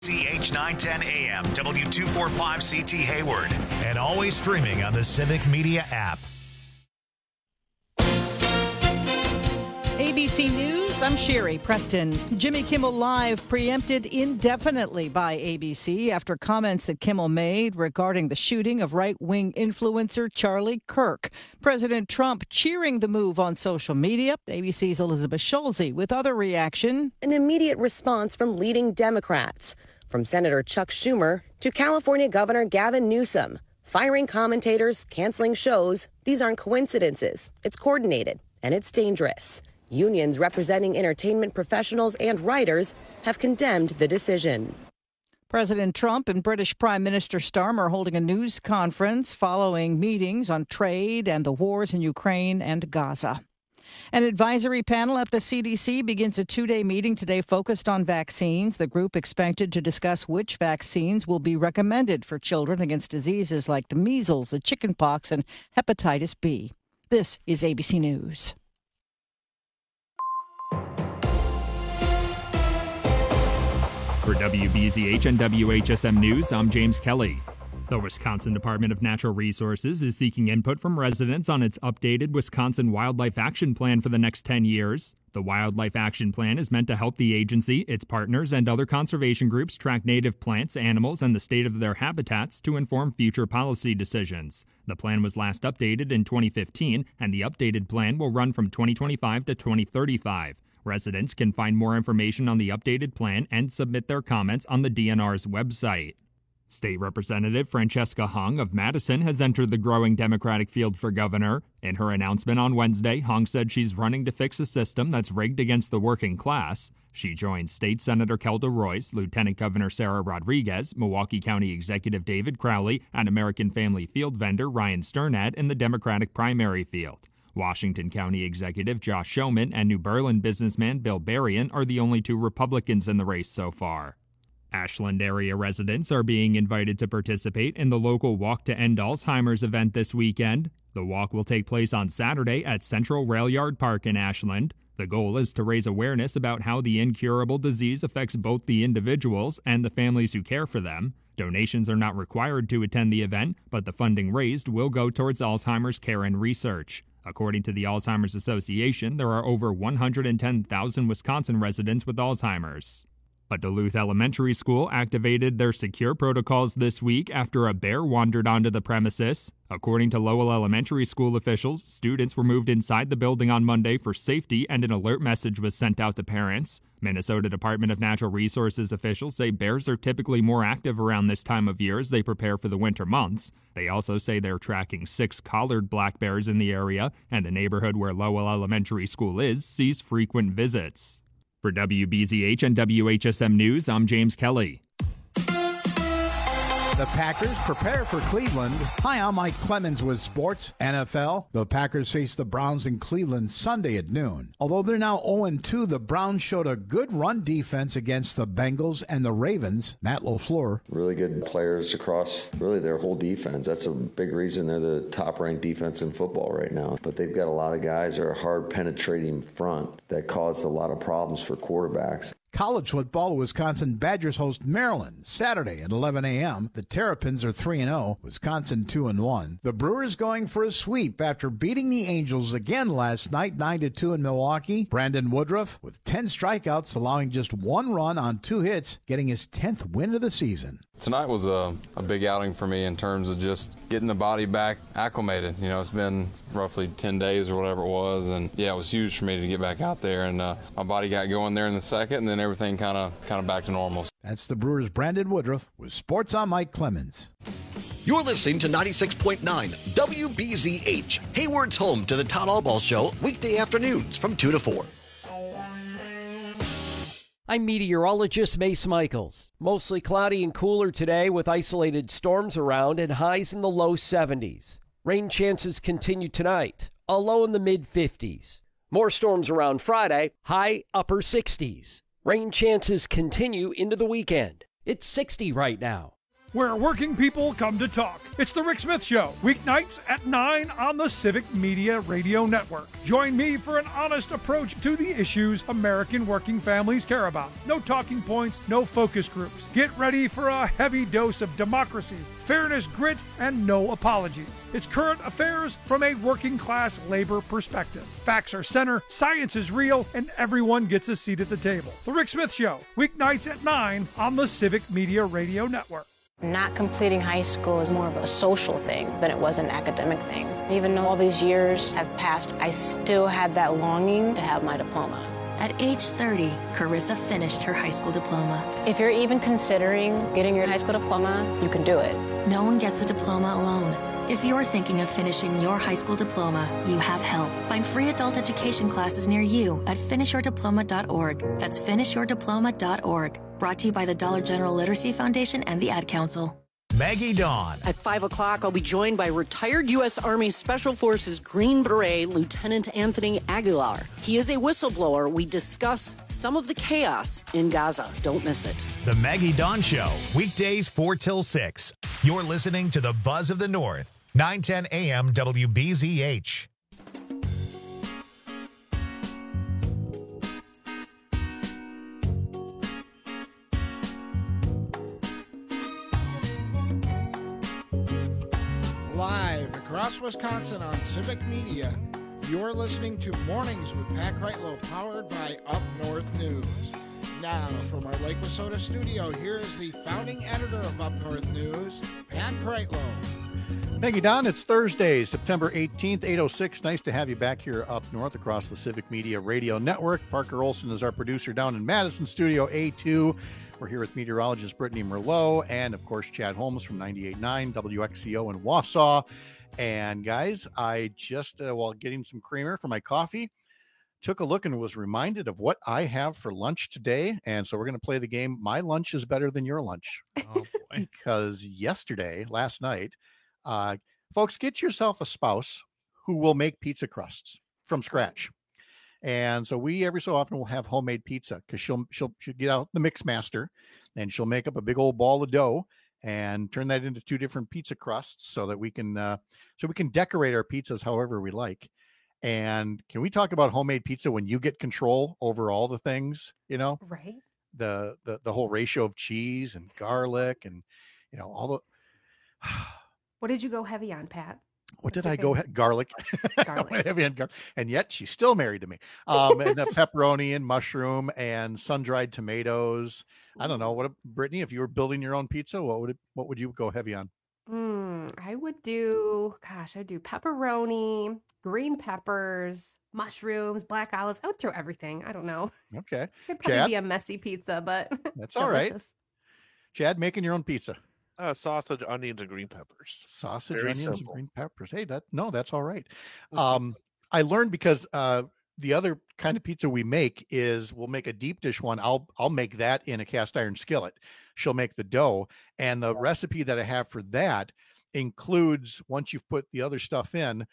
CH 910 AM, W245CT Hayward, and always streaming on the Civic Media app. ABC News, I'm Sherry Preston. Jimmy Kimmel Live preempted indefinitely by ABC after comments that Kimmel made regarding the shooting of right-wing influencer Charlie Kirk. President Trump cheering the move on social media. ABC's Elizabeth Schulze with other reaction. An immediate response from leading Democrats, from Senator Chuck Schumer to California Governor Gavin Newsom. Firing commentators, canceling shows. These aren't coincidences. It's coordinated, and it's dangerous. Unions representing entertainment professionals and writers have condemned the decision. President Trump and British Prime Minister Starmer holding a news conference following meetings on trade and the wars in Ukraine and Gaza. An advisory panel at the CDC begins a two-day meeting today focused on vaccines. The group expected to discuss which vaccines will be recommended for children against diseases like the measles, the chickenpox, and hepatitis B. This is ABC News. For WBZH and WHSM News, I'm James Kelly. The Wisconsin Department of Natural Resources is seeking input from residents on its updated Wisconsin Wildlife Action Plan for the next 10 years. The Wildlife Action Plan is meant to help the agency, its partners, and other conservation groups track native plants, animals, and the state of their habitats to inform future policy decisions. The plan was last updated in 2015, and the updated plan will run from 2025 to 2035. Residents can find more information on the updated plan and submit their comments on the DNR's website. State Representative Francesca Hung of Madison has entered the growing Democratic field for governor. In her announcement on Wednesday, Hung said she's running to fix a system that's rigged against the working class. She joins State Senator Kelda Royce, Lieutenant Governor Sarah Rodriguez, Milwaukee County Executive David Crowley, and American Family Field vendor Ryan Sternad in the Democratic primary field. Washington County Executive Josh Showman and New Berlin businessman Bill Berrien are the only two Republicans in the race so far. Ashland area residents are being invited to participate in the local Walk to End Alzheimer's event this weekend. The walk will take place on Saturday at Central Rail Yard Park in Ashland. The goal is to raise awareness about how the incurable disease affects both the individuals and the families who care for them. Donations are not required to attend the event, but the funding raised will go towards Alzheimer's care and research. According to the Alzheimer's Association, there are over 110,000 Wisconsin residents with Alzheimer's. A Duluth elementary school activated their secure protocols this week after a bear wandered onto the premises. According to Lowell Elementary School officials, students were moved inside the building on Monday for safety, and an alert message was sent out to parents. Minnesota Department of Natural Resources officials say bears are typically more active around this time of year as they prepare for the winter months. They also say they're tracking 6 collared black bears in the area, and the neighborhood where Lowell Elementary School is sees frequent visits. For WBZH and WHSM News, I'm James Kelly. The Packers prepare for Cleveland. Hi, I'm Mike Clemens with Sports NFL. The Packers face the Browns in Cleveland Sunday at noon. Although they're now 0-2, the Browns showed a good run defense against the Bengals and the Ravens. Matt LaFleur. Really good players across really their whole defense. That's a big reason they're the top-ranked defense in football right now. But they've got a lot of guys that are hard-penetrating front that caused a lot of problems for quarterbacks. College football, the Wisconsin Badgers host Maryland Saturday at 11 a.m. The Terrapins are 3-0, Wisconsin 2-1. The Brewers going for a sweep after beating the Angels again last night, 9-2 in Milwaukee. Brandon Woodruff with 10 strikeouts, allowing just 1 run on 2 hits, getting his 10th win of the season. Tonight was a big outing for me in terms of just getting the body back acclimated. You know, it's been roughly 10 days or whatever it was, and yeah, it was huge for me to get back out there, and my body got going there in the second, and then everything kind of back to normal. That's the Brewers' Brandon Woodruff with Sports on Mike Clemens. You're listening to 96.9 WBZH, Hayward's home to the Todd Allball Show, weekday afternoons from 2 to 4. I'm meteorologist Mace Michaels. Mostly cloudy and cooler today with isolated storms around and highs in the low 70s. Rain chances continue tonight, a low in the mid-50s. More storms around Friday, high upper 60s. Rain chances continue into the weekend. It's 60 right now. where working people come to talk. It's The Rick Smith Show, weeknights at 9 on the Civic Media Radio Network. Join me for an honest approach to the issues American working families care about. No talking points, no focus groups. Get ready for a heavy dose of democracy, fairness, grit, and no apologies. It's current affairs from a working class labor perspective. Facts are center, science is real, and everyone gets a seat at the table. The Rick Smith Show, weeknights at 9 on the Civic Media Radio Network. Not completing high school is more of a social thing than it was an academic thing. Even though all these years have passed, I still had that longing to have my diploma. At age 30, Carissa finished her high school diploma. If you're even considering getting your high school diploma, you can do it. No one gets a diploma alone. If you're thinking of finishing your high school diploma, you have help. Find free adult education classes near you at finishyourdiploma.org. That's finishyourdiploma.org. Brought to you by the Dollar General Literacy Foundation and the Ad Council. Maggie Dawn. At 5 o'clock, I'll be joined by retired U.S. Army Special Forces Green Beret Lieutenant Anthony Aguilar. He is a whistleblower. We discuss some of the chaos in Gaza. Don't miss it. The Maggie Dawn Show, weekdays 4 till 6. You're listening to the Buzz of the North, 910 AM WBZH. Live across Wisconsin on Civic Media, you're listening to Mornings with Pat Kreitlow, powered by Up North News. Now, from our Lake Wissota studio, here is the founding editor of Up North News, Pat Kreitlow. Thank you, Don. It's Thursday, September 18th, 8:06. Nice to have you back here up north across the Civic Media Radio Network. Parker Olson is our producer down in Madison, Studio A2. We're here with meteorologist Brittany Merlot and, of course, Chad Holmes from 98.9 WXCO in Wausau. And, guys, I just, while getting some creamer for my coffee, took a look and was reminded of what I have for lunch today. And so we're going to play the game, My Lunch is Better Than Your Lunch. Oh, boy. Because last night, folks, get yourself a spouse who will make pizza crusts from scratch. And so we every so often will have homemade pizza because she'll get out the mix master and she'll make up a big old ball of dough and turn that into 2 different pizza crusts so that we can decorate our pizzas however we like. And can we talk about homemade pizza when you get control over all the things, right? The whole ratio of cheese and garlic and all the. What did you go heavy on, Pat? What did I go? Garlic. Garlic. Heavy on garlic. And yet she's still married to me. And the pepperoni and mushroom and sun-dried tomatoes. I don't know. Brittany, if you were building your own pizza, what would you go heavy on? I'd do pepperoni, green peppers, mushrooms, black olives. I would throw everything. I don't know. Okay. It'd probably be a messy pizza, but that's all right. Chad, making your own pizza. Sausage, onions, and green peppers. Sausage, Very onions, simple. and green peppers. Hey, that's all right. I learned because the other kind of pizza we make is we'll make a deep dish one. I'll make that in a cast iron skillet. She'll make the dough, and the recipe that I have for that includes, once you've put the other stuff in,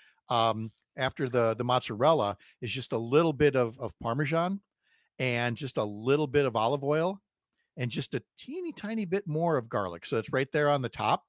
after the mozzarella, is just a little bit of Parmesan and just a little bit of olive oil and just a teeny tiny bit more of garlic. So it's right there on the top.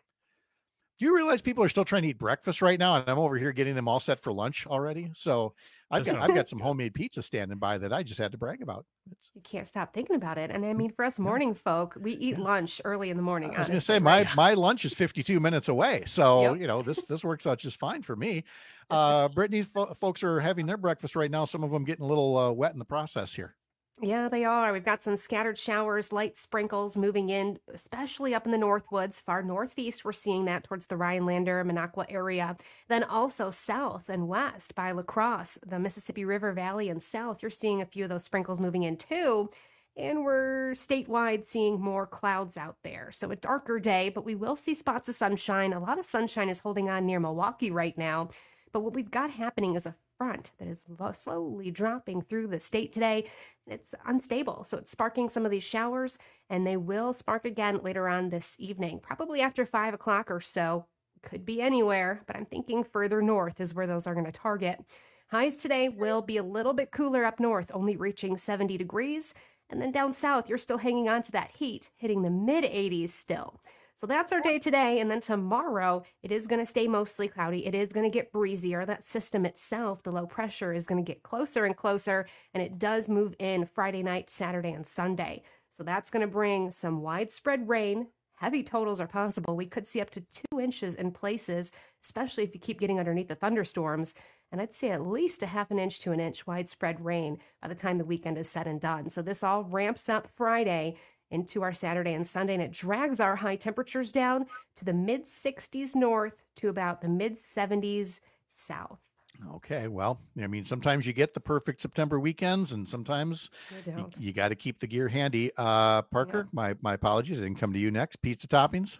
Do you realize people are still trying to eat breakfast right now? And I'm over here getting them all set for lunch already. So I've got some homemade pizza standing by that I just had to brag about. You can't stop thinking about it. And I mean, for us morning folk, we eat lunch early in the morning. I was going to say my lunch is 52 minutes away. So, this works out just fine for me. Brittany, folks are having their breakfast right now. Some of them getting a little wet in the process here. Yeah, they are. We've got some scattered showers, light sprinkles moving in, especially up in the Northwoods. Far northeast, we're seeing that towards the Rhinelander, Minocqua area. Then also south and west by La Crosse, the Mississippi River Valley and south, you're seeing a few of those sprinkles moving in too. And we're statewide seeing more clouds out there. So a darker day, but we will see spots of sunshine. A lot of sunshine is holding on near Milwaukee right now. But what we've got happening is a front that is slowly dropping through the state today. It's unstable, so it's sparking some of these showers, and they will spark again later on this evening, probably after 5 o'clock or so. Could be anywhere, but I'm thinking further north is where those are going to target. Highs today will be a little bit cooler up north, only reaching 70 degrees. And then down south, you're still hanging on to that heat, hitting the mid-80s still. So that's our day today. And then tomorrow, it is going to stay mostly cloudy. It is going to get breezier. That system itself, the low pressure, is going to get closer and closer. And it does move in Friday night, Saturday, and Sunday. So that's going to bring some widespread rain. Heavy totals are possible. We could see up to 2 inches in places, especially if you keep getting underneath the thunderstorms. And I'd say at least a half an inch to an inch widespread rain by the time the weekend is said and done. So this all ramps up Friday into our Saturday and Sunday, and it drags our high temperatures down to the mid-60s north to about the mid-70s south. Okay, well, I mean, sometimes you get the perfect September weekends, and sometimes you got to keep the gear handy. Parker, my apologies, I didn't come to you next. Pizza toppings?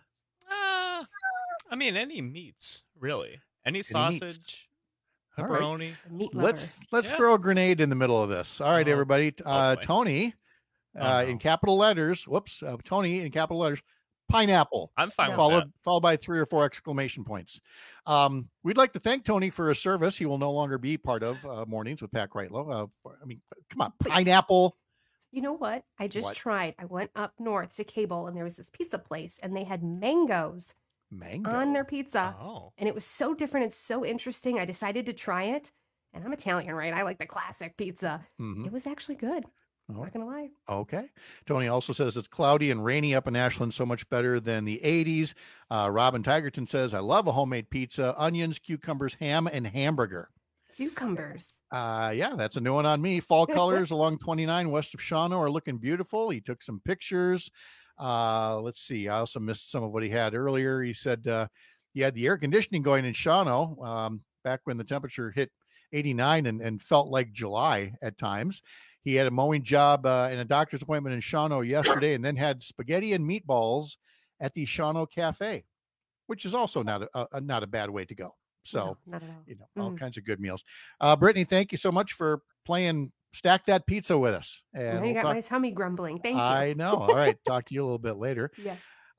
I mean, any meats, really. Any sausage, meats. pepperoni. Let's throw a grenade in the middle of this. All right, everybody. Tony, in capital letters. Tony in capital letters. Pineapple. I'm fine with followed by 3 or 4 exclamation points. We'd like to thank Tony for his service. He will no longer be part of Mornings with Pat Kreitlow. I mean, come on, pineapple. You know what? I just tried. I went up north to Cable, and there was this pizza place, and they had mangoes on their pizza. And it was so different and so interesting. I decided to try it. And I'm Italian, right? I like the classic pizza. It was actually good. Not gonna lie. Okay. Tony also says it's cloudy and rainy up in Ashland, so much better than the 80s. Robin Tigerton says, I love a homemade pizza, onions, cucumbers, ham, and hamburger. Cucumbers. Yeah, that's a new one on me. Fall colors along 29 west of Shawano are looking beautiful. He took some pictures. Let's see. I also missed some of what he had earlier. He said he had the air conditioning going in Shawano back when the temperature hit 89 and felt like July at times. He had a mowing job and a doctor's appointment in Shawano yesterday, and then had spaghetti and meatballs at the Shawano Cafe, which is also not a bad way to go. So, not at all. You know, all kinds of good meals. Brittany, thank you so much for playing Stack That Pizza with us. And now you got my tummy grumbling. Thank you. I know. All right. Talk to you a little bit later. Yeah.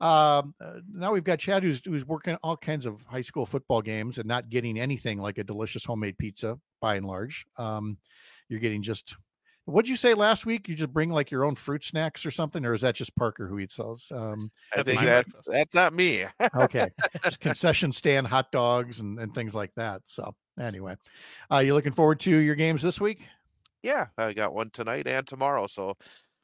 Now we've got Chad who's working all kinds of high school football games and not getting anything like a delicious homemade pizza by and large. You're getting just, what'd you say last week? You just bring like your own fruit snacks or something, or is that just Parker who eats those? I think that's not me. Okay. Just concession stand hot dogs and things like that. So anyway, you looking forward to your games this week? Yeah, I got one tonight and tomorrow. So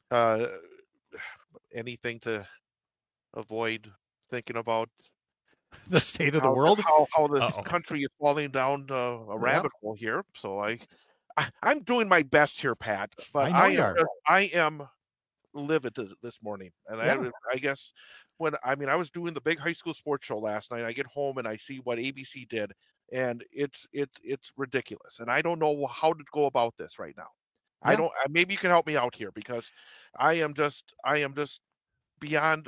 anything to avoid thinking about the state of the world, how this country is falling down a rabbit hole here. So I'm doing my best here, Pat, but I am livid this morning. And I guess I was doing the big high school sports show last night. I get home and I see what ABC did, and it's ridiculous. And I don't know how to go about this right now. Yeah. Maybe you can help me out here, because I am just beyond.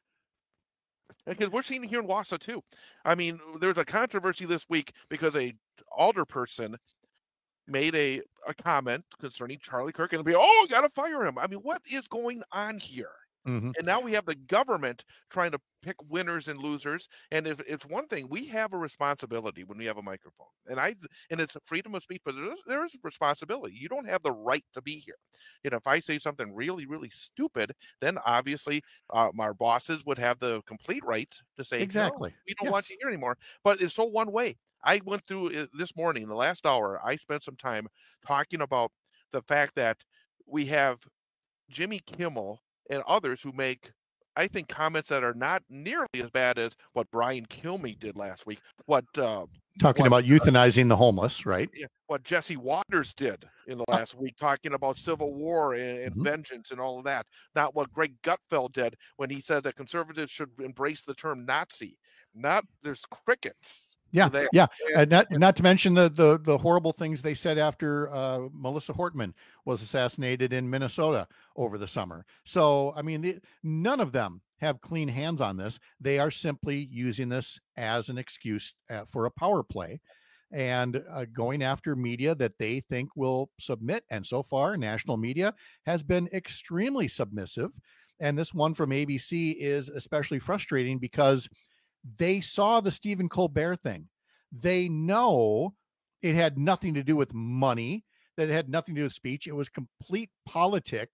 Because we're seeing it here in Wausau too. I mean, there's a controversy this week because a alderperson made a comment concerning Charlie Kirk, and gotta fire him. I mean, what is going on here? And now we have the government trying to pick winners and losers. And if it's one thing, we have a responsibility when we have a microphone, and it's a freedom of speech, but there is a responsibility. You don't have the right to be here. And if I say something really, really stupid, then obviously our bosses would have the complete right to say, exactly, no, we don't want you here anymore. But it's so one way. I went through this morning, the last hour, I spent some time talking about the fact that we have Jimmy Kimmel and others who make, I think, comments that are not nearly as bad as what Brian Kilmeade did last week. Talking about euthanizing the homeless, right? Yeah, what Jesse Waters did in the last week, talking about civil war and vengeance and all of that. Not what Greg Gutfeld did when he said that conservatives should embrace the term Nazi. There's crickets. Yeah, yeah, and not to mention the horrible things they said after Melissa Hortman was assassinated in Minnesota over the summer. So, I mean, none of them have clean hands on this. They are simply using this as an excuse for a power play and going after media that they think will submit. And so far, national media has been extremely submissive. And this one from ABC is especially frustrating because they saw the Stephen Colbert thing. They know it had nothing to do with money, that it had nothing to do with speech. It was complete politics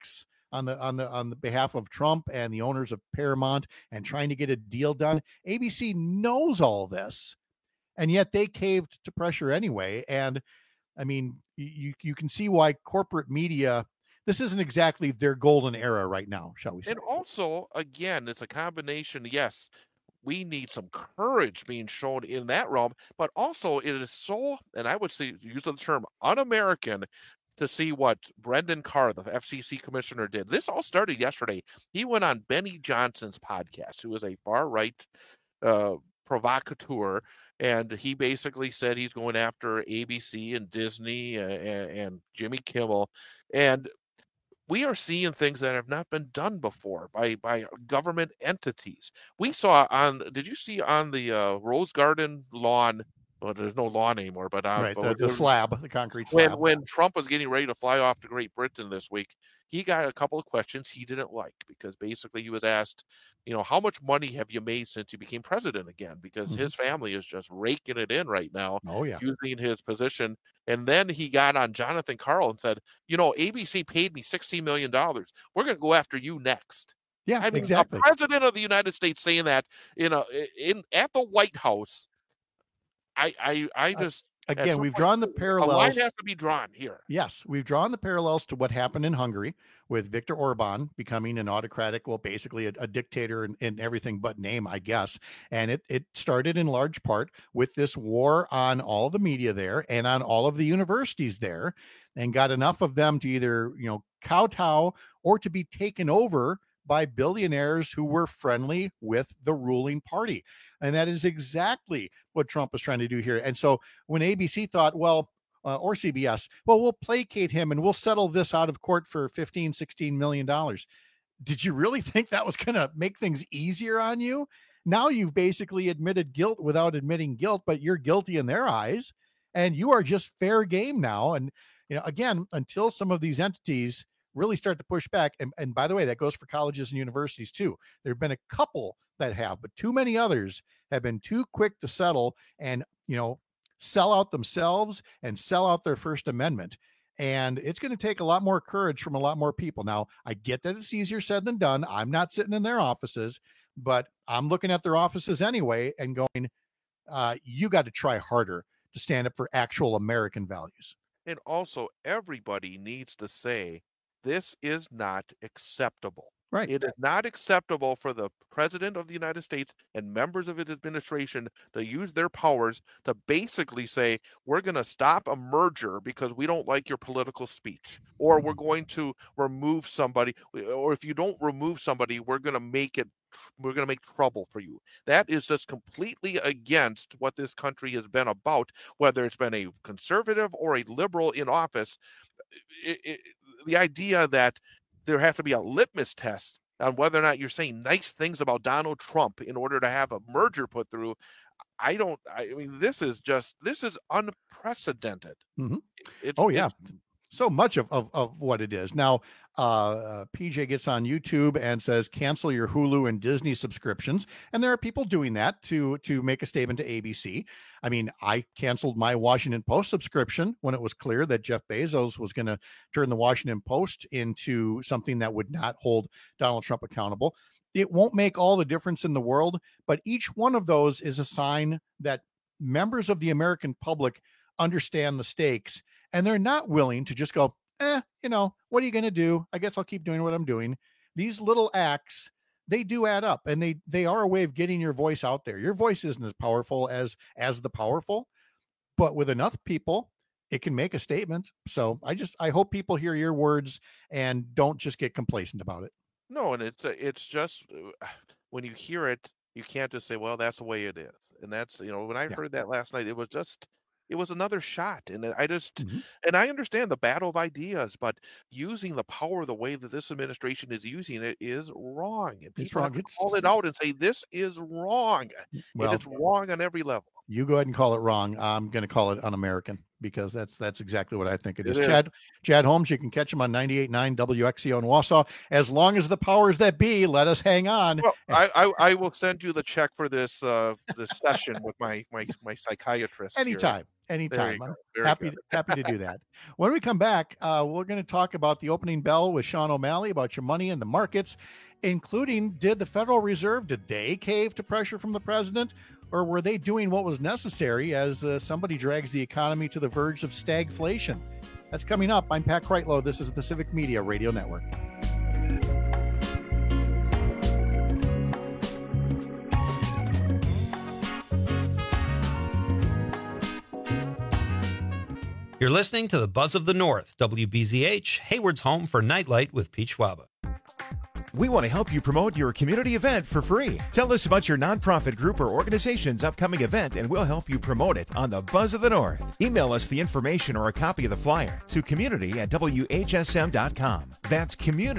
on the behalf of Trump and the owners of Paramount and trying to get a deal done. ABC knows all this, and yet they caved to pressure anyway. And I mean, you can see why corporate media, this isn't exactly their golden era right now, shall we say. And also, again, it's a combination. Yes, we need some courage being shown in that realm, but also it is so, and I would say, use the term un-American, to see what Brendan Carr, the FCC commissioner, did. This all started yesterday. He went on Benny Johnson's podcast, who is a far-right provocateur, and he basically said he's going after ABC and Disney and Jimmy Kimmel. And we are seeing things that have not been done before by government entities. We saw did you see on the Rose Garden lawn? Well, there's no lawn anymore, but right, the slab, the concrete slab. When Trump was getting ready to fly off to Great Britain this week, he got a couple of questions he didn't like, because basically he was asked, how much money have you made since you became president again? Because his family is just raking it in right now, using his position. And then he got on Jonathan Karl and said, ABC paid me $16 million. We're going to go after you next. Yeah, I mean, exactly. A president of the United States saying that at the White House. I just again, we've drawn the parallels. A line has to be drawn here. Yes, we've drawn the parallels to what happened in Hungary with Viktor Orban becoming an autocratic, well, basically a dictator in everything but name, I guess. And it started in large part with this war on all the media there and on all of the universities there, and got enough of them to either kowtow or to be taken over by billionaires who were friendly with the ruling party. And that is exactly what Trump is trying to do here. And so when ABC thought, or CBS, we'll placate him and we'll settle this out of court for $15-16 million. Did you really think that was going to make things easier on you? Now you've basically admitted guilt without admitting guilt, but you're guilty in their eyes, and you are just fair game now. And, again, until some of these entities really start to push back. And by the way, that goes for colleges and universities too. There have been a couple that have, but too many others have been too quick to settle and, sell out themselves and sell out their First Amendment. And it's going to take a lot more courage from a lot more people. Now, I get that it's easier said than done. I'm not sitting in their offices, but I'm looking at their offices anyway and going, you got to try harder to stand up for actual American values. And also, everybody needs to say, this is not acceptable. Right. It is not acceptable for the president of the United States and members of his administration to use their powers to basically say, we're going to stop a merger because we don't like your political speech, or we're going to remove somebody, or if you don't remove somebody, we're going to make trouble for you. That is just completely against what this country has been about, whether it's been a conservative or a liberal in office. The idea that there has to be a litmus test on whether or not you're saying nice things about Donald Trump in order to have a merger put through, I mean, this is unprecedented. Mm-hmm. So much of what it is. Now, PJ gets on YouTube and says, cancel your Hulu and Disney subscriptions. And there are people doing that to make a statement to ABC. I mean, I canceled my Washington Post subscription when it was clear that Jeff Bezos was going to turn the Washington Post into something that would not hold Donald Trump accountable. It won't make all the difference in the world, but each one of those is a sign that members of the American public understand the stakes, and they're not willing to just go, what are you going to do? I guess I'll keep doing what I'm doing. These little acts, they do add up, and they are a way of getting your voice out there. Your voice isn't as powerful as the powerful, but with enough people, it can make a statement. So I hope people hear your words and don't just get complacent about it. No, and it's just, when you hear it, you can't just say, well, that's the way it is. And that's, when I heard that last night, it was another shot. And and I understand the battle of ideas, but using the power the way that this administration is using it is wrong. And people have to call it out and say, this is wrong. Well, and it's wrong on every level. You go ahead and call it wrong. I'm going to call it un-American, because that's exactly what I think it is. Chad Holmes, you can catch him on 98.9 WXCO in Wausau. As long as the powers that be let us hang on. Well, I will send you the check for this this session with my psychiatrist. Anytime. Anytime. I'm Very happy good. happy to do that. When we come back, we're going to talk about the opening bell with Sean O'Malley about your money in the markets, including did the Federal Reserve, did they cave to pressure from the president, or were they doing what was necessary as somebody drags the economy to the verge of stagflation? That's coming up. I'm Pat Kreitlow. This is the Civic Media Radio Network. You're listening to the Buzz of the North, WBZH, Hayward's home for Nightlight with Pete Schwaba. We want to help you promote your community event for free. Tell us about your nonprofit group or organization's upcoming event, and we'll help you promote it on the Buzz of the North. Email us the information or a copy of the flyer to community@WHSM.com. That's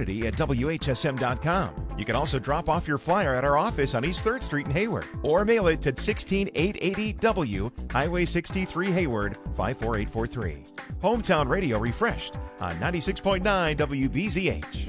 community@WHSM.com. You can also drop off your flyer at our office on East 3rd Street in Hayward, or mail it to 16880 W, Highway 63 Hayward, 54843. Hometown Radio refreshed on 96.9 WBZH.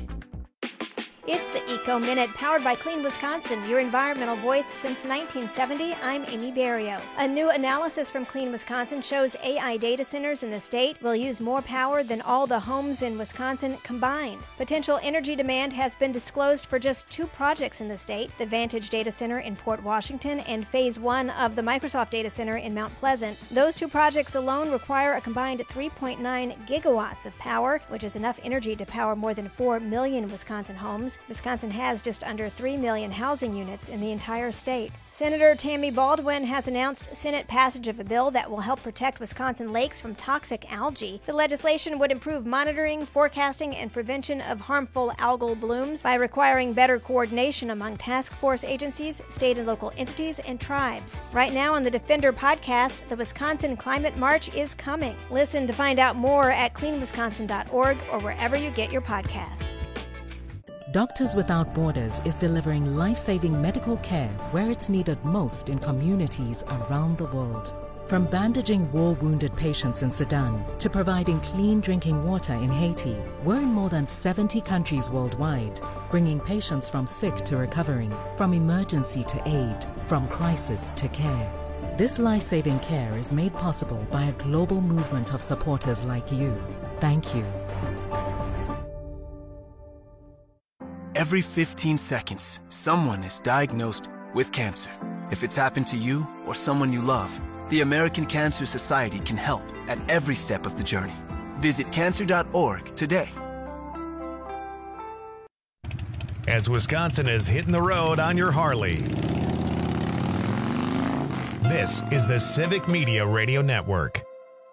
It's the Eco Minute, powered by Clean Wisconsin, your environmental voice since 1970. I'm Amy Barrio. A new analysis from Clean Wisconsin shows AI data centers in the state will use more power than all the homes in Wisconsin combined. Potential energy demand has been disclosed for just 2 projects in the state, the Vantage Data Center in Port Washington and Phase 1 of the Microsoft Data Center in Mount Pleasant. Those 2 projects alone require a combined 3.9 gigawatts of power, which is enough energy to power more than 4 million Wisconsin homes. Wisconsin has just under 3 million housing units in the entire state. Senator Tammy Baldwin has announced Senate passage of a bill that will help protect Wisconsin lakes from toxic algae. The legislation would improve monitoring, forecasting, and prevention of harmful algal blooms by requiring better coordination among task force agencies, state and local entities, and tribes. Right now on the Defender podcast, the Wisconsin Climate March is coming. Listen to find out more at cleanwisconsin.org or wherever you get your podcasts. Doctors Without Borders is delivering life-saving medical care where it's needed most in communities around the world. From bandaging war-wounded patients in Sudan to providing clean drinking water in Haiti, we're in more than 70 countries worldwide, bringing patients from sick to recovering, from emergency to aid, from crisis to care. This life-saving care is made possible by a global movement of supporters like you. Thank you. Every 15 seconds, someone is diagnosed with cancer. If it's happened to you or someone you love, the American Cancer Society can help at every step of the journey. Visit cancer.org today. As Wisconsin is hitting the road on your Harley, this is the Civic Media Radio Network.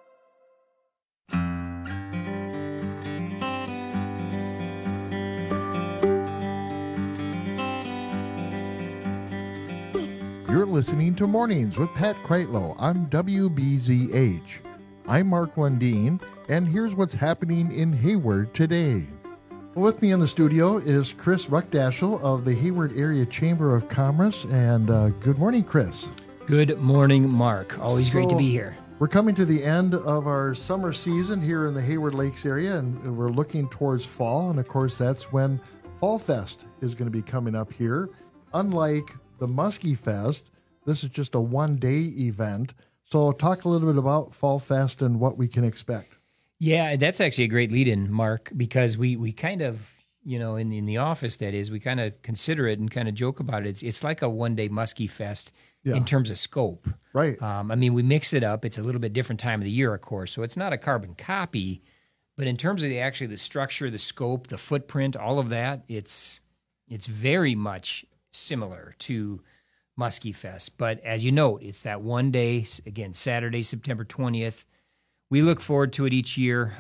You're listening to Mornings with Pat Kreitlow on WBZH. I'm Mark Lundeen, and here's what's happening in Hayward today. With me in the studio is Chris Ruckdaschel of the Hayward Area Chamber of Commerce, and good morning, Chris. Good morning, Mark. Always great to be here. We're coming to the end of our summer season here in the Hayward Lakes area, and we're looking towards fall, and of course that's when Fall Fest is going to be coming up here. Unlike the Muskie Fest, this is just a one-day event. So talk a little bit about Fall Fest and what we can expect. Yeah, that's actually a great lead-in, Mark, because we kind of, in the office, that is, we kind of consider it and kind of joke about it. It's like a one-day Muskie Fest in terms of scope. Right. We mix it up. It's a little bit different time of the year, of course, so it's not a carbon copy. But in terms of the structure, the scope, the footprint, all of that, it's very much similar to Muskie Fest. But as you note, it's that one day, again, Saturday, September 20th. We look forward to it each year.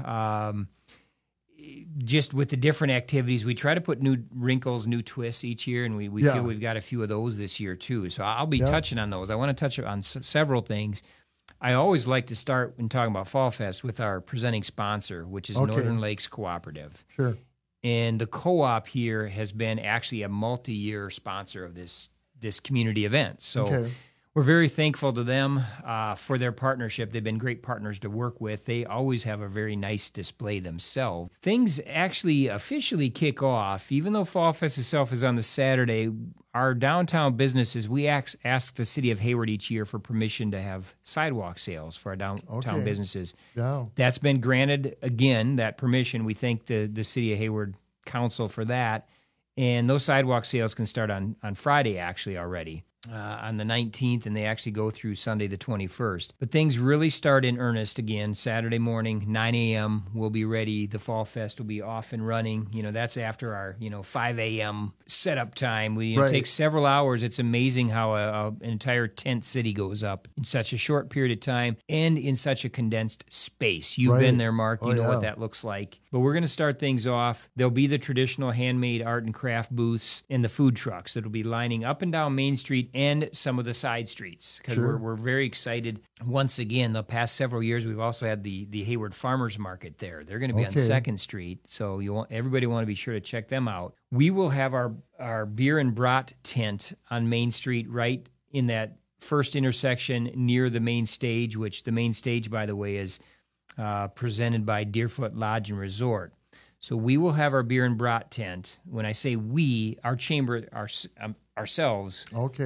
Just with the different activities, we try to put new wrinkles, new twists each year, and we feel we've got a few of those this year too. So I'll be touching on those. I want to touch on several things. I always like to start when talking about Fall Fest with our presenting sponsor, which is Northern Lakes Cooperative. Sure. And the co-op here has been actually a multi-year sponsor of this community event. So we're very thankful to them for their partnership. They've been great partners to work with. They always have a very nice display themselves. Things actually officially kick off, even though Fall Fest itself is on the Saturday. our downtown businesses, we ask the city of Hayward each year for permission to have sidewalk sales for our downtown businesses. Yeah. That's been granted again, that permission. We thank the city of Hayward Council for that. And those sidewalk sales can start on Friday, actually, already, on the 19th, and they actually go through Sunday the 21st. But things really start in earnest again Saturday morning, 9 a.m. We'll be ready. The Fall Fest will be off and running. That's after our 5 a.m. setup time. It takes several hours. It's amazing how an entire tent city goes up in such a short period of time and in such a condensed space. You've been there, Mark. You know what that looks like. But we're going to start things off. There'll be the traditional handmade art and craft booths and the food trucks that'll be lining up and down Main Street and some of the side streets, because we're very excited. Once again, the past several years, we've also had the Hayward Farmers Market there. They're going to be on 2nd Street, so everybody want to be sure to check them out. We will have our beer and brat tent on Main Street right in that first intersection near the main stage, which the main stage, by the way, is presented by Deerfoot Lodge and Resort. So we will have our beer and brat tent. When I say we, our chamber, ourselves,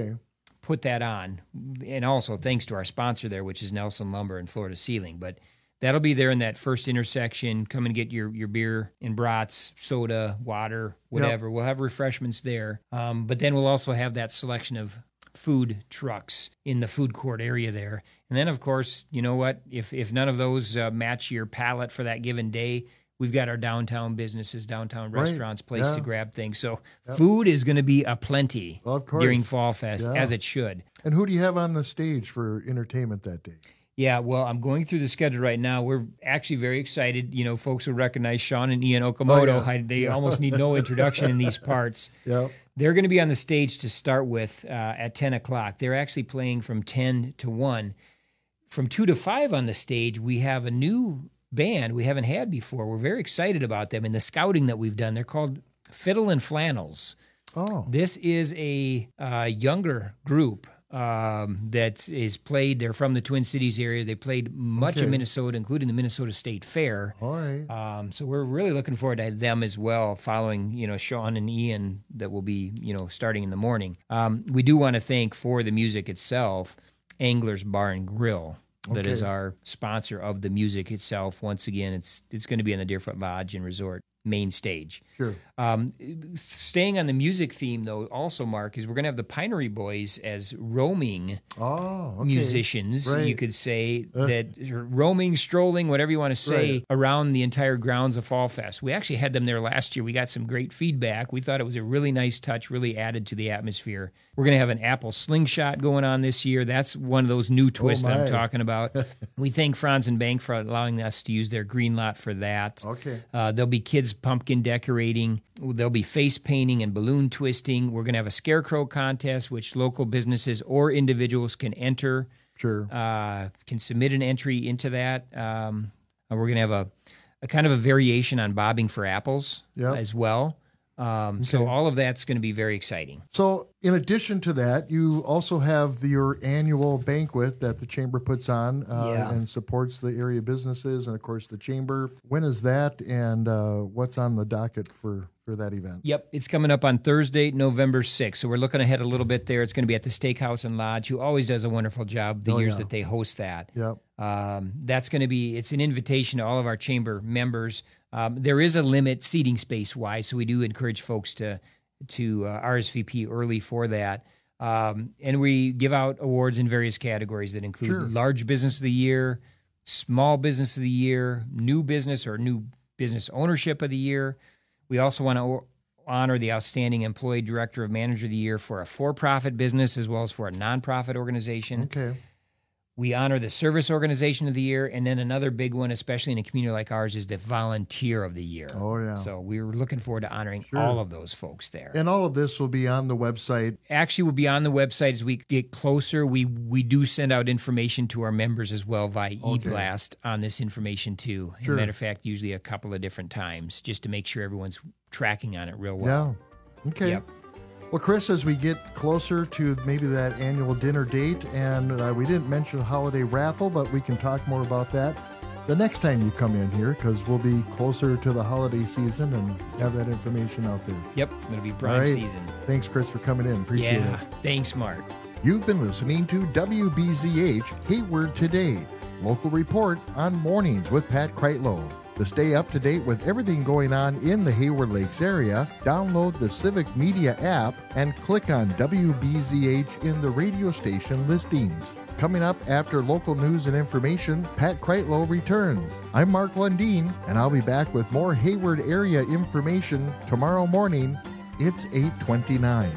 put that on. And also thanks to our sponsor there, which is Nelson Lumber and Florida Ceiling. But that'll be there in that first intersection. Come and get your beer and brats, soda, water, whatever. We'll have refreshments there. But then we'll also have that selection of food trucks in the food court area there. And then, of course, you know what? If none of those match your palate for that given day, we've got our downtown businesses, downtown restaurants, place to grab things. So food is going to be aplenty during Fall Fest, as it should. And who do you have on the stage for entertainment that day? Yeah, well, I'm going through the schedule right now. We're actually very excited. Folks will recognize Sean and Ian Okamoto. They almost need no introduction in these parts. They're going to be on the stage to start with at 10 o'clock. They're actually playing from 10 to 1. From 2 to 5 on the stage, we have a new band we haven't had before. We're very excited about them and the scouting that we've done. They're called Fiddle and Flannels. This is a younger group that is played. They're from the Twin Cities area. They played much of Minnesota, including the Minnesota State Fair. So we're really looking forward to them as well, following Sean and Ian that will be starting in the morning. We do want to thank, for the music itself, Angler's Bar and Grill. That is our sponsor of the music itself. Once again, it's going to be in the Deerfoot Lodge and Resort main stage. Staying on the music theme, though, also, Mark, is we're going to have the Pinery Boys as roaming musicians, you could say, that roaming, strolling, whatever you want to say, around the entire grounds of Fall Fest. We actually had them there last year. We got some great feedback. We thought it was a really nice touch, really added to the atmosphere. We're going to have an apple slingshot going on this year. That's one of those new twists that I'm talking about. We thank Franz and Bank for allowing us to use their green lot for that. There'll be kids pumpkin decorating. There'll be face painting and balloon twisting. We're going to have a scarecrow contest, which local businesses or individuals can enter. Can submit an entry into that. We're going to have a kind of a variation on bobbing for apples as well. So all of that's going to be very exciting. So in addition to that, you also have your annual banquet that the Chamber puts on and supports the area businesses and, of course, the Chamber. When is that, and what's on the docket for that event? Yep, it's coming up on Thursday, November 6th. So we're looking ahead a little bit there. It's going to be at the Steakhouse and Lodge, who always does a wonderful job the years that they host that. That's going to be, it's an invitation to all of our Chamber members. There is a limit seating space-wise, so we do encourage folks to RSVP early for that. And we give out awards in various categories that include Large Business of the Year, Small Business of the Year, New Business or New Business Ownership of the Year. We also want to honor the Outstanding Employee Director of Manager of the Year for a for-profit business as well as for a nonprofit organization. We honor the Service Organization of the Year, and then another big one, especially in a community like ours, is the Volunteer of the Year. So we're looking forward to honoring all of those folks there. And all of this will be on the website. Actually, will be on the website as we get closer. We do send out information to our members as well via e-blast on this information too. As a matter of fact, usually a couple of different times, just to make sure everyone's tracking on it real well. Well, Chris, as we get closer to maybe that annual dinner date, and we didn't mention the holiday raffle, but we can talk more about that the next time you come in here, because we'll be closer to the holiday season and have that information out there. Yep, it'll be prime season. Thanks, Chris, for coming in. Appreciate it. Thanks, Mark. You've been listening to WBZH Hayward Today, local report on mornings with Pat Kreitlow. To stay up to date with everything going on in the Hayward Lakes area, download the Civic Media app and click on WBZH in the radio station listings. Coming up after local news and information, Pat Kreitlow returns. I'm Mark Lundeen, and I'll be back with more Hayward area information tomorrow morning. It's 8:29.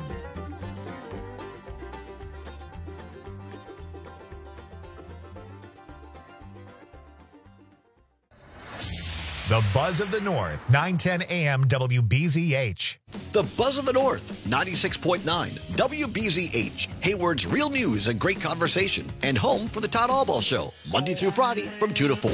The Buzz of the North, 910 AM WBZH. The Buzz of the North, 96.9 WBZH, Hayward's real news and great conversation, and home for the Todd Allball Show, Monday through Friday from 2 to 4.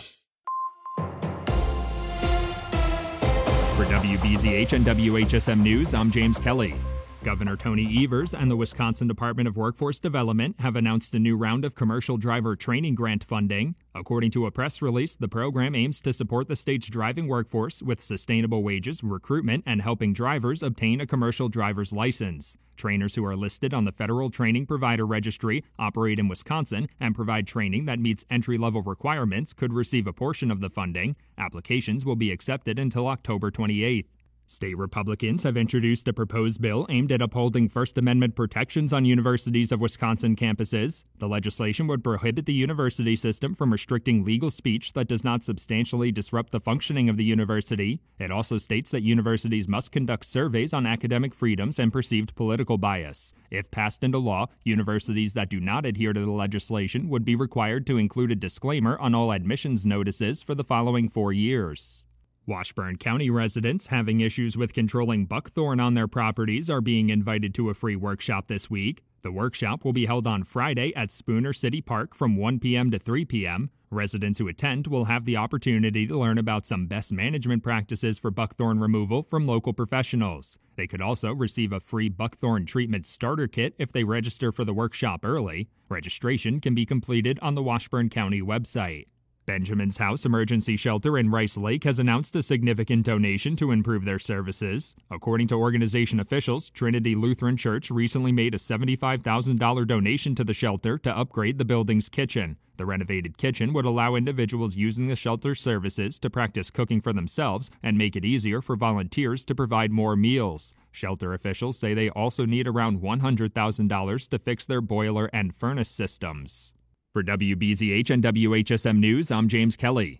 For WBZH and WHSM News, I'm James Kelly. Governor Tony Evers and the Wisconsin Department of Workforce Development have announced a new round of commercial driver training grant funding. According to a press release, the program aims to support the state's driving workforce with sustainable wages, recruitment, and helping drivers obtain a commercial driver's license. Trainers who are listed on the Federal Training Provider Registry, operate in Wisconsin, and provide training that meets entry-level requirements could receive a portion of the funding. Applications will be accepted until October 28th. State Republicans have introduced a proposed bill aimed at upholding First Amendment protections on Universities of Wisconsin campuses. The legislation would prohibit the university system from restricting legal speech that does not substantially disrupt the functioning of the university. It also states that universities must conduct surveys on academic freedoms and perceived political bias. If passed into law, universities that do not adhere to the legislation would be required to include a disclaimer on all admissions notices for the following 4 years. Washburn County residents having issues with controlling buckthorn on their properties are being invited to a free workshop this week. The workshop will be held on Friday at Spooner City Park from 1 p.m. to 3 p.m. Residents who attend will have the opportunity to learn about some best management practices for buckthorn removal from local professionals. They could also receive a free buckthorn treatment starter kit if they register for the workshop early. Registration can be completed on the Washburn County website. Benjamin's House Emergency Shelter in Rice Lake has announced a significant donation to improve their services. According to organization officials, Trinity Lutheran Church recently made a $75,000 donation to the shelter to upgrade the building's kitchen. The renovated kitchen would allow individuals using the shelter's services to practice cooking for themselves and make it easier for volunteers to provide more meals. Shelter officials say they also need around $100,000 to fix their boiler and furnace systems. For WBZH and WHSM News, I'm James Kelly.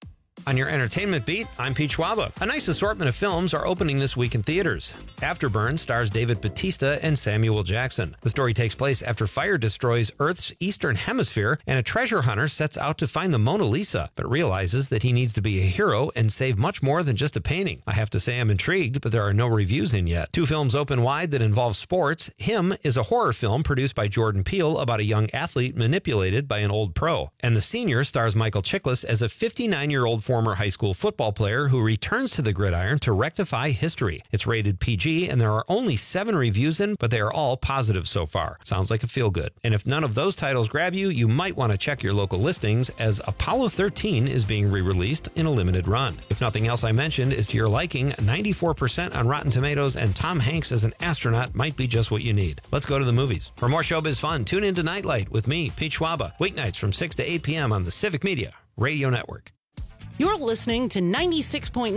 On your entertainment beat, I'm Pete Schwaba. A nice assortment of films are opening this week in theaters. Afterburn stars David Bautista and Samuel Jackson. The story takes place after fire destroys Earth's eastern hemisphere, and a treasure hunter sets out to find the Mona Lisa, but realizes that he needs to be a hero and save much more than just a painting. I have to say I'm intrigued, but there are no reviews in yet. 2 films open wide that involve sports. Him is a horror film produced by Jordan Peele about a young athlete manipulated by an old pro. And The Senior stars Michael Chiklis as a 59-year-old former high school football player who returns to the gridiron to rectify history. It's rated PG, and there are only 7 reviews in, but they are all positive so far. Sounds like a feel-good. And if none of those titles grab you, you might want to check your local listings, as Apollo 13 is being re-released in a limited run. If nothing else I mentioned is to your liking, 94% on Rotten Tomatoes, and Tom Hanks as an astronaut might be just what you need. Let's go to the movies. For more showbiz fun, tune in to Nightlight with me, Pete Schwaba, weeknights from 6 to 8 p.m. on the Civic Media Radio Network. You're listening to 96.9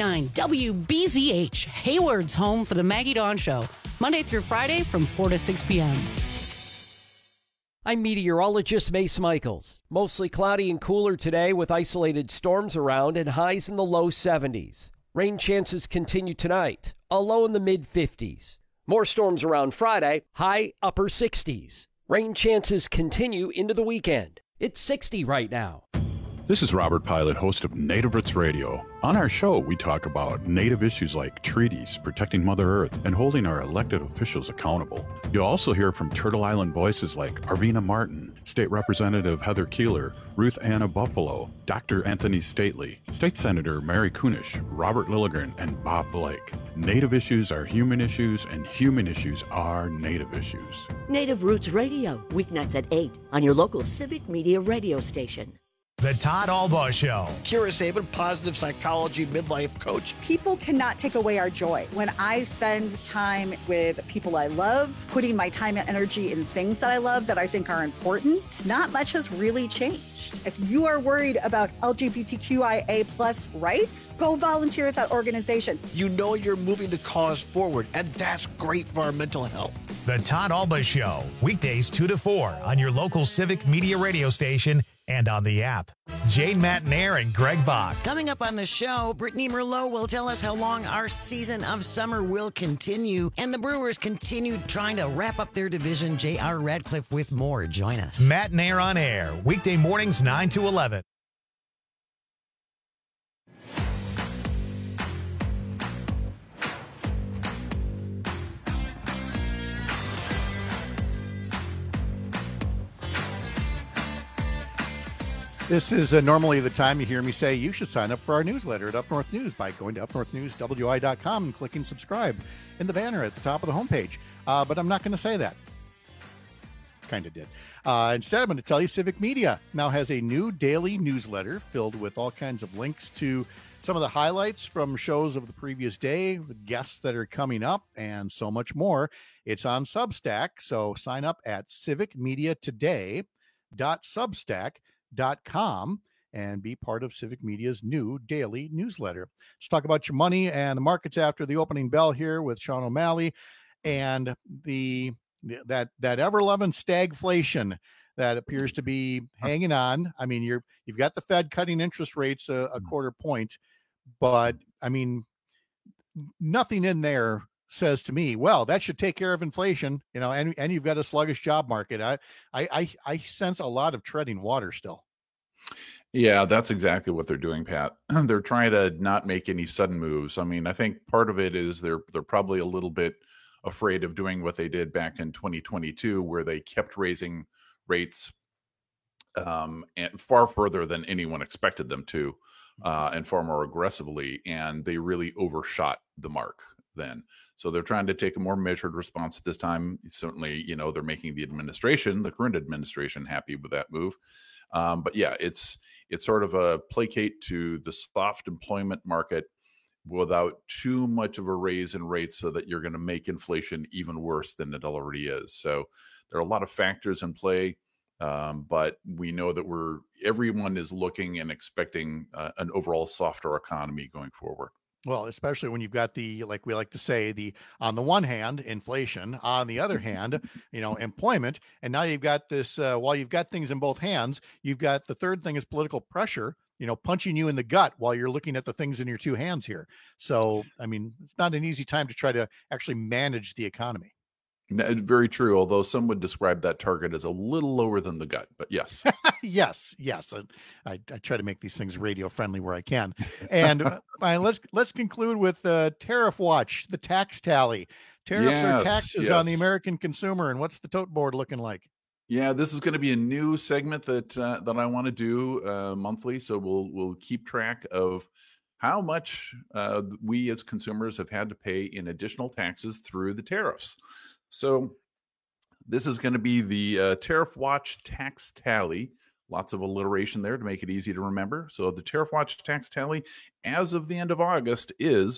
WBZH, Hayward's home for the Maggie Dawn Show, Monday through Friday from 4 to 6 p.m. I'm meteorologist Mace Michaels. Mostly cloudy and cooler today with isolated storms around and highs in the low 70s. Rain chances continue tonight, a low in the mid-50s. More storms around Friday, high upper 60s. Rain chances continue into the weekend. It's 60 right now. This is Robert Pilot, host of Native Roots Radio. On our show, we talk about Native issues like treaties, protecting Mother Earth, and holding our elected officials accountable. You'll also hear from Turtle Island voices like Arvina Martin, State Representative Heather Keeler, Ruth Anna Buffalo, Dr. Anthony Stately, State Senator Mary Kunish, Robert Lilligren, and Bob Blake. Native issues are human issues, and human issues are Native issues. Native Roots Radio, weeknights at 8 on your local Civic Media radio station. The Todd Albaugh Show. Kira Sabin, positive psychology midlife coach. People cannot take away our joy. When I spend time with people I love, putting my time and energy in things that I love that I think are important, not much has really changed. If you are worried about LGBTQIA plus rights, go volunteer at that organization. You know you're moving the cause forward, and that's great for our mental health. The Todd Albaugh Show, weekdays 2 to 4 on your local Civic Media radio station and on the app. Jane Matnair and Greg Bach. Coming up on the show, Brittany Merlot will tell us how long our season of summer will continue, and the Brewers continue trying to wrap up their division. J.R. Radcliffe with more. Join us. Matnair on air, weekday mornings 9 to 11. This is normally the time you hear me say you should sign up for our newsletter at Up North News by going to upnorthnewswi.com and clicking subscribe in the banner at the top of the homepage. But I'm not going to say that. Kind of did. Instead, I'm going to tell you Civic Media now has a new daily newsletter filled with all kinds of links to some of the highlights from shows of the previous day, the guests that are coming up, and so much more. It's on Substack, so sign up at civicmediatoday.substack.com and be part of Civic Media's new daily newsletter. Let's talk about your money and the markets after the opening bell here with Sean O'Malley and that ever-loving stagflation that appears to be hanging on. I mean, you've got the Fed cutting interest rates a quarter point, but I mean, nothing in there says to me, well, that should take care of inflation, and you've got a sluggish job market. I sense a lot of treading water still. Yeah, that's exactly what they're doing, Pat. They're trying to not make any sudden moves. I mean, I think part of it is they're probably a little bit afraid of doing what they did back in 2022, where they kept raising rates and far further than anyone expected them to, and far more aggressively, and they really overshot the mark then. So they're trying to take a more measured response this time. Certainly, they're making the current administration happy with that move. But yeah, it's sort of a placate to the soft employment market without too much of a raise in rates so that you're going to make inflation even worse than it already is. So there are a lot of factors in play, but we know that everyone is looking and expecting an overall softer economy going forward. Well, especially when you've got like we like to say, on the one hand, inflation, on the other hand, employment. And now you've got this, while you've got things in both hands, you've got the third thing is political pressure, punching you in the gut while you're looking at the things in your two hands here. So, I mean, it's not an easy time to try to actually manage the economy. Very true, although some would describe that target as a little lower than the gut, but yes. yes. I try to make these things radio friendly where I can. And fine, let's conclude with Tariff Watch, the tax tally. Tariffs are taxes on the American consumer, and what's the tote board looking like? Yeah, this is going to be a new segment that I want to do monthly, so we'll keep track of how much we as consumers have had to pay in additional taxes through the tariffs. So this is going to be the Tariff Watch tax tally. Lots of alliteration there to make it easy to remember. So the Tariff Watch tax tally as of the end of August is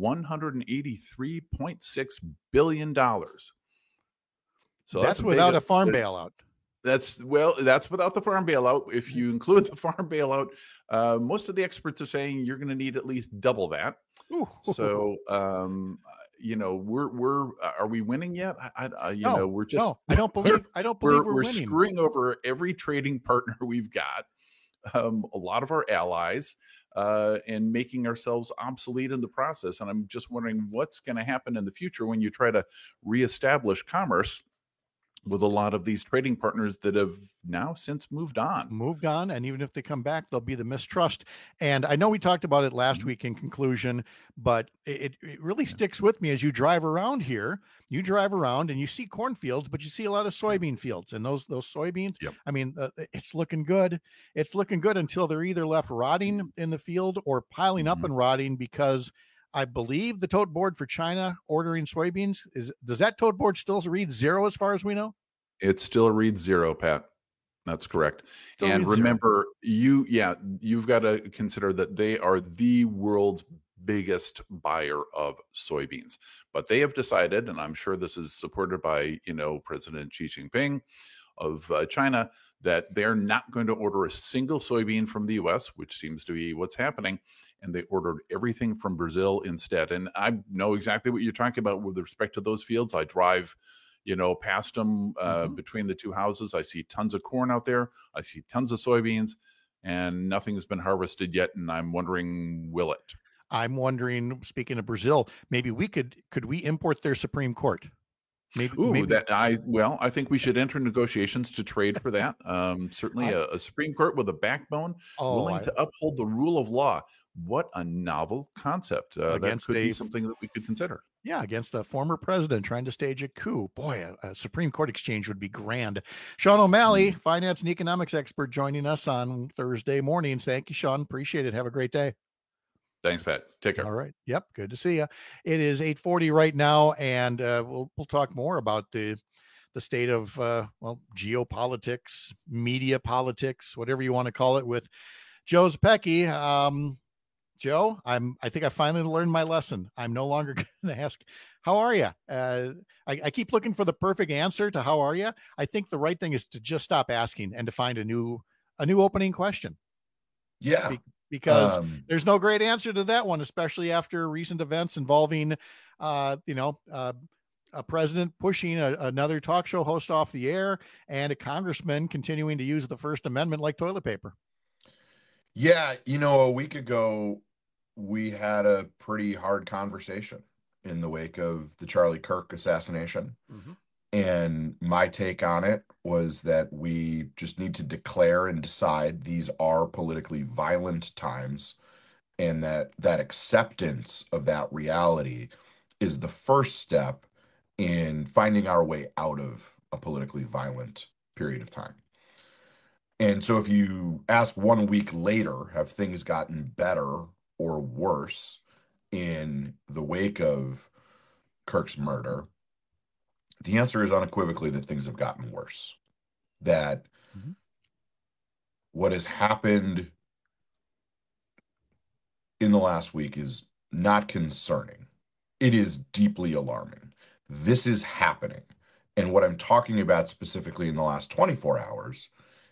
$183.6 billion. So that's without a farm bailout. That's without the farm bailout. If you include the farm bailout, most of the experts are saying you're going to need at least double that. Ooh. So, are we winning yet? We're just. No, I don't believe we're we're winning. Screwing over every trading partner we've got, a lot of our allies, and making ourselves obsolete in the process. And I'm just wondering what's going to happen in the future when you try to reestablish commerce with a lot of these trading partners that have now since moved on. And even if they come back, there'll be the mistrust. And I know we talked about it last week in conclusion, but it really sticks with me as you drive around here. You drive around and you see cornfields, but you see a lot of soybean fields, and those soybeans, I mean, it's looking good. It's looking good until they're either left rotting in the field or piling up and rotting, because I believe the tote board for China ordering soybeans does that tote board still read 0 as far as we know? It still reads 0, Pat. That's correct. So And it's remember, you've got to consider that they are the world's biggest buyer of soybeans. But they have decided, and I'm sure this is supported by, President Xi Jinping of China, that they're not going to order a single soybean from the U.S., which seems to be what's happening. And they ordered everything from Brazil instead. And I know exactly what you're talking about with respect to those fields. I drive past them between the two houses. I see tons of corn out there. I see tons of soybeans, and nothing has been harvested yet. And I'm wondering, will it? I'm wondering, speaking of Brazil, maybe could we import their Supreme Court? Maybe. I think we should enter negotiations to trade for that. Certainly a Supreme Court with a backbone, willing to uphold the rule of law. What a novel concept. That could be something that we could consider. Yeah, against a former president trying to stage a coup. Boy, a Supreme Court exchange would be grand. Sean O'Malley, finance and economics expert, joining us on Thursday mornings. Thank you, Sean. Appreciate it. Have a great day. Thanks, Pat. Take care. All right. Yep. Good to see you. It is 8:40 right now, and we'll talk more about the state of geopolitics, media politics, whatever you want to call it, with Joe Zepecki. Joe, I think I finally learned my lesson. I'm no longer going to ask, how are you? I keep looking for the perfect answer to how are you. I think the right thing is to just stop asking and to find a new opening question. Yeah. Because there's no great answer to that one, especially after recent events involving, a president pushing another talk show host off the air and a congressman continuing to use the First Amendment like toilet paper. Yeah. A week ago, we had a pretty hard conversation in the wake of the Charlie Kirk assassination. Mm-hmm. And my take on it was that we just need to declare and decide these are politically violent times, and that acceptance of that reality is the first step in finding our way out of a politically violent period of time. And so if you ask 1 week later, have things gotten better or worse in the wake of Kirk's murder? The answer is unequivocally that things have gotten worse. That what has happened in the last week is not concerning. It is deeply alarming. This is happening. And what I'm talking about specifically in the last 24 hours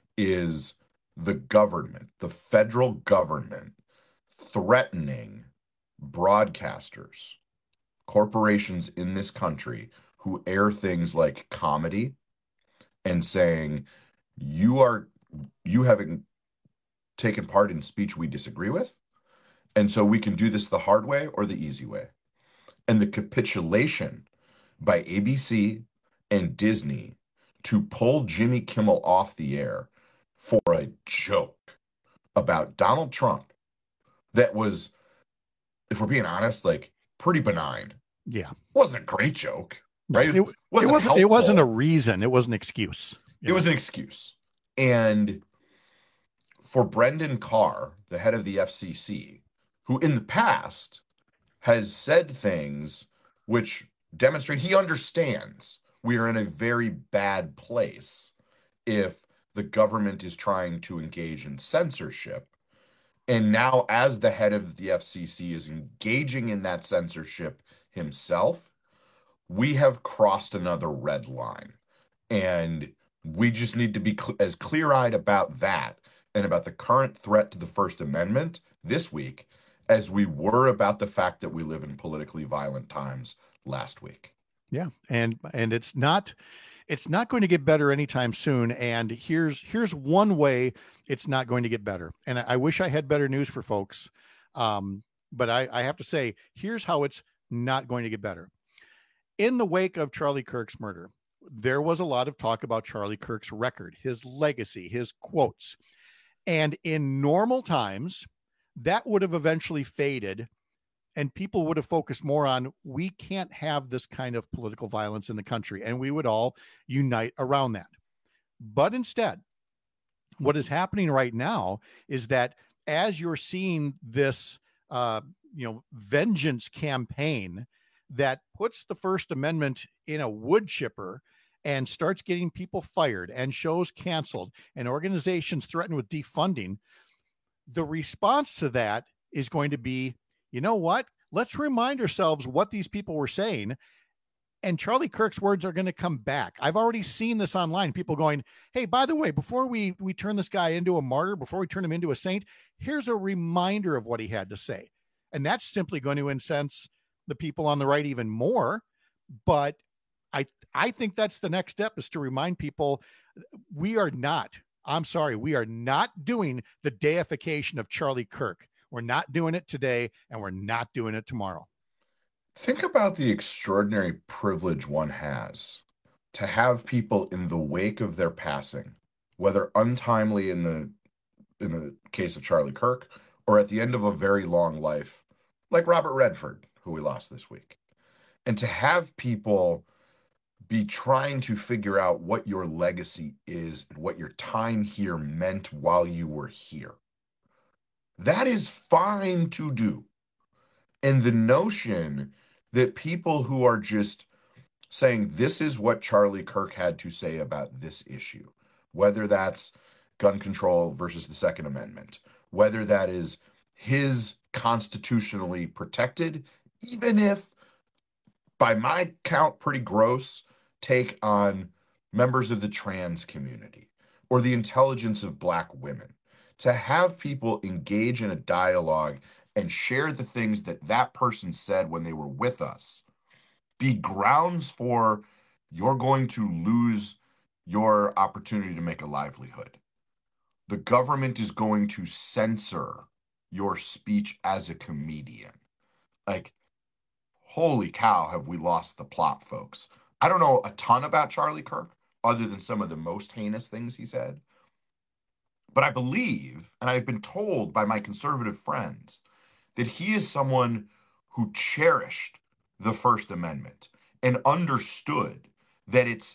is the government, the federal government, threatening broadcasters, corporations in this country who air things like comedy, and saying, you haven't taken part in speech we disagree with, and so we can do this the hard way or the easy way. And the capitulation by ABC and Disney to pull Jimmy Kimmel off the air for a joke about Donald Trump that was, if we're being honest, like pretty benign. Yeah. Wasn't a great joke, right? It wasn't a reason. It was an excuse. It was an excuse. And for Brendan Carr, the head of the FCC, who in the past has said things which demonstrate he understands we are in a very bad place if the government is trying to engage in censorship. And now, as the head of the FCC is engaging in that censorship himself, we have crossed another red line. And we just need to be as clear-eyed about that and about the current threat to the First Amendment this week as we were about the fact that we live in politically violent times last week. Yeah. And it's not going to get better anytime soon. And here's one way it's not going to get better. And I wish I had better news for folks. But I have to say, here's how it's not going to get better. In the wake of Charlie Kirk's murder, there was a lot of talk about Charlie Kirk's record, his legacy, his quotes. And in normal times, that would have eventually faded, and people would have focused more on, we can't have this kind of political violence in the country, and we would all unite around that. But instead, what is happening right now is that as you're seeing this, vengeance campaign that puts the First Amendment in a wood chipper and starts getting people fired and shows canceled and organizations threatened with defunding, the response to that is going to be, you know what? Let's remind ourselves what these people were saying. And Charlie Kirk's words are going to come back. I've already seen this online. People going, hey, by the way, before we turn this guy into a martyr, before we turn him into a saint, here's a reminder of what he had to say. And that's simply going to incense the people on the right even more. But I think that's the next step, is to remind people we are not doing the deification of Charlie Kirk. We're not doing it today, and we're not doing it tomorrow. Think about the extraordinary privilege one has to have people in the wake of their passing, whether untimely in the case of Charlie Kirk or at the end of a very long life, like Robert Redford, who we lost this week. And to have people be trying to figure out what your legacy is and what your time here meant while you were here. That is fine to do. And the notion that people who are just saying this is what Charlie Kirk had to say about this issue, whether that's gun control versus the Second Amendment, whether that is his constitutionally protected, even if, by my count, pretty gross take on members of the trans community or the intelligence of Black women, to have people engage in a dialogue and share the things that that person said when they were with us, be grounds for you're going to lose your opportunity to make a livelihood. The government is going to censor your speech as a comedian. Like, holy cow, have we lost the plot, folks. I don't know a ton about Charlie Kirk, other than some of the most heinous things he said. But I believe, and I've been told by my conservative friends, that he is someone who cherished the First Amendment and understood that its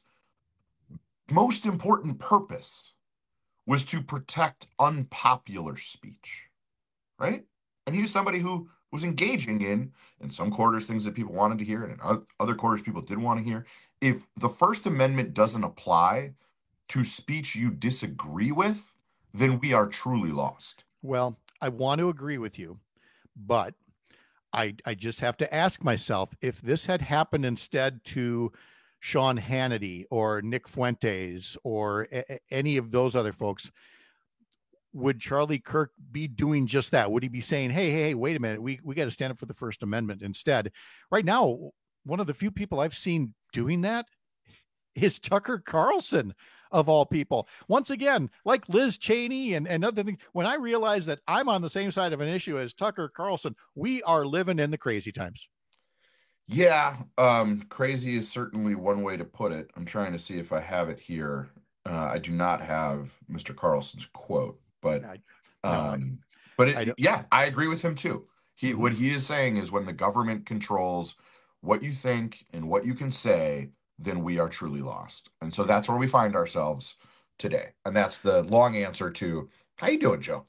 most important purpose was to protect unpopular speech, right? And he was somebody who was engaging in some quarters, things that people wanted to hear, and in other quarters, people didn't want to hear. If the First Amendment doesn't apply to speech you disagree with, then we are truly lost. Well, I want to agree with you, but I just have to ask myself, if this had happened instead to Sean Hannity or Nick Fuentes or any of those other folks, would Charlie Kirk be doing just that? Would he be saying, hey, wait a minute, we got to stand up for the First Amendment instead? Right now, one of the few people I've seen doing that is Tucker Carlson, of all people. Once again, like Liz Cheney and other things, when I realize that I'm on the same side of an issue as Tucker Carlson, we are living in the crazy times. Yeah, crazy is certainly one way to put it. I'm trying to see if I have it here. I do not have Mr. Carlson's quote, but yeah, I agree with him too. What he is saying is, when the government controls what you think and what you can say, then we are truly lost. And so that's where we find ourselves today. And that's the long answer to, how you doing, Joe?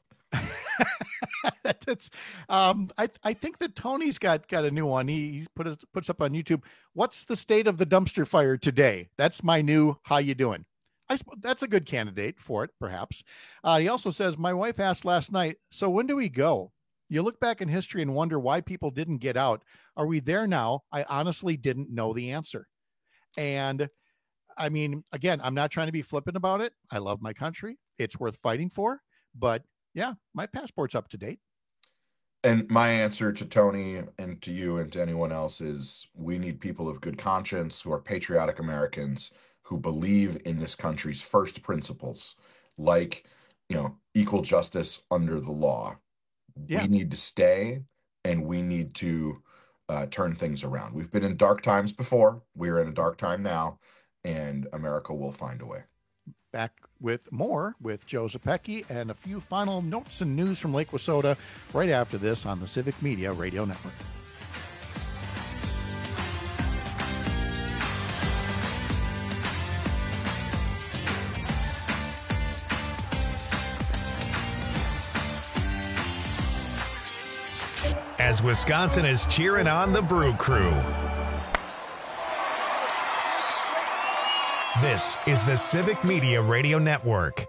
I think that Tony's got a new one. He puts up on YouTube. What's the state of the dumpster fire today? That's my new, how you doing? I suppose that's a good candidate for it, perhaps. He also says, my wife asked last night, so when do we go? You look back in history and wonder why people didn't get out. Are we there now? I honestly didn't know the answer. And I mean, again, I'm not trying to be flippant about it. I love my country. It's worth fighting for. But yeah, my passport's up to date. And my answer to Tony and to you and to anyone else is, we need people of good conscience who are patriotic Americans who believe in this country's first principles, like, equal justice under the law. Yeah. We need to stay, and we need to turn things around. We've been in dark times before. We're in a dark time now, and America will find a way. Back with more with Joe Zepecki and a few final notes and news from Lake Wissota right after this on the Civic Media Radio Network. As Wisconsin is cheering on the Brew Crew. This is the Civic Media Radio Network.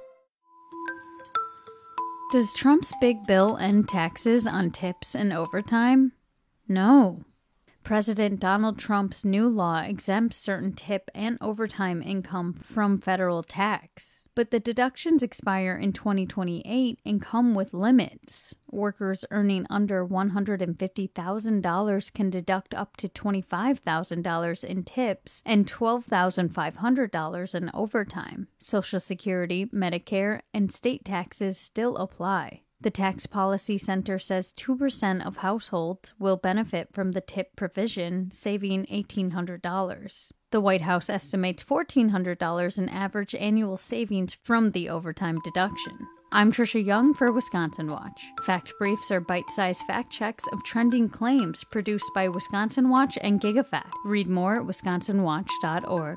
Does Trump's big bill end taxes on tips and overtime? No. President Donald Trump's new law exempts certain tip and overtime income from federal tax, but the deductions expire in 2028 and come with limits. Workers earning under $150,000 can deduct up to $25,000 in tips and $12,500 in overtime. Social Security, Medicare, and state taxes still apply. The Tax Policy Center says 2% of households will benefit from the tip provision, saving $1,800. The White House estimates $1,400 in average annual savings from the overtime deduction. I'm Trisha Young for Wisconsin Watch. Fact Briefs are bite-sized fact checks of trending claims produced by Wisconsin Watch and GigaFact. Read more at wisconsinwatch.org.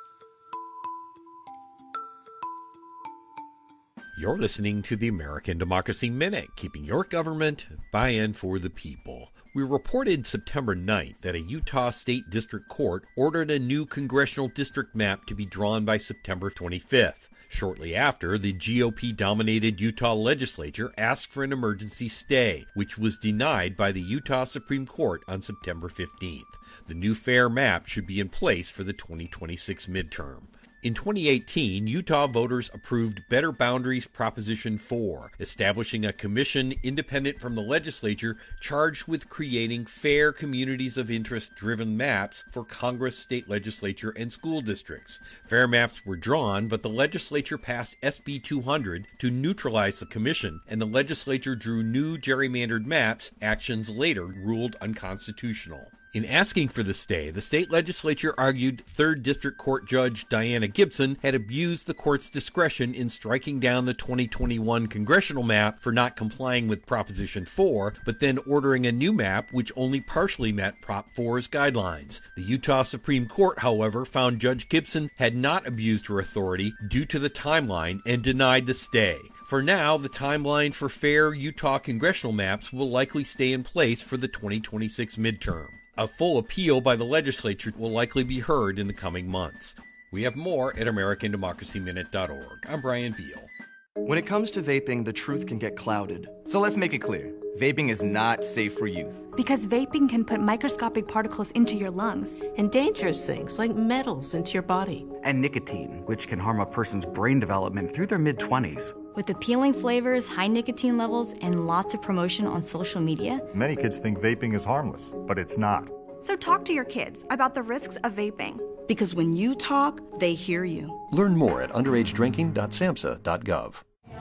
You're listening to the American Democracy Minute, keeping your government by and for the people. We reported September 9th that a Utah State District Court ordered a new congressional district map to be drawn by September 25th. Shortly after, the GOP-dominated Utah legislature asked for an emergency stay, which was denied by the Utah Supreme Court on September 15th. The new fair map should be in place for the 2026 midterm. In 2018, Utah voters approved Better Boundaries Proposition 4, establishing a commission independent from the legislature charged with creating fair communities of interest-driven maps for Congress, state legislature, and school districts. Fair maps were drawn, but the legislature passed SB 200 to neutralize the commission, and the legislature drew new gerrymandered maps, actions later ruled unconstitutional. In asking for the stay, the state legislature argued 3rd District Court Judge Diana Gibson had abused the court's discretion in striking down the 2021 congressional map for not complying with Proposition 4, but then ordering a new map which only partially met Prop 4's guidelines. The Utah Supreme Court, however, found Judge Gibson had not abused her authority due to the timeline and denied the stay. For now, the timeline for fair Utah congressional maps will likely stay in place for the 2026 midterm. A full appeal by the legislature will likely be heard in the coming months. We have more at AmericanDemocracyMinute.org. I'm Brian Beal. When it comes to vaping, the truth can get clouded. So let's make it clear. Vaping is not safe for youth. Because vaping can put microscopic particles into your lungs. And dangerous things like metals into your body. And nicotine, which can harm a person's brain development through their mid-20s. With appealing flavors, high nicotine levels, and lots of promotion on social media, many kids think vaping is harmless, but it's not. So talk to your kids about the risks of vaping. Because when you talk, they hear you. Learn more at underagedrinking.samhsa.gov.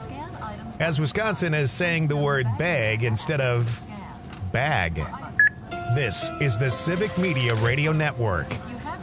As Wisconsin is saying the word bag instead of bag. This is the Civic Media Radio Network.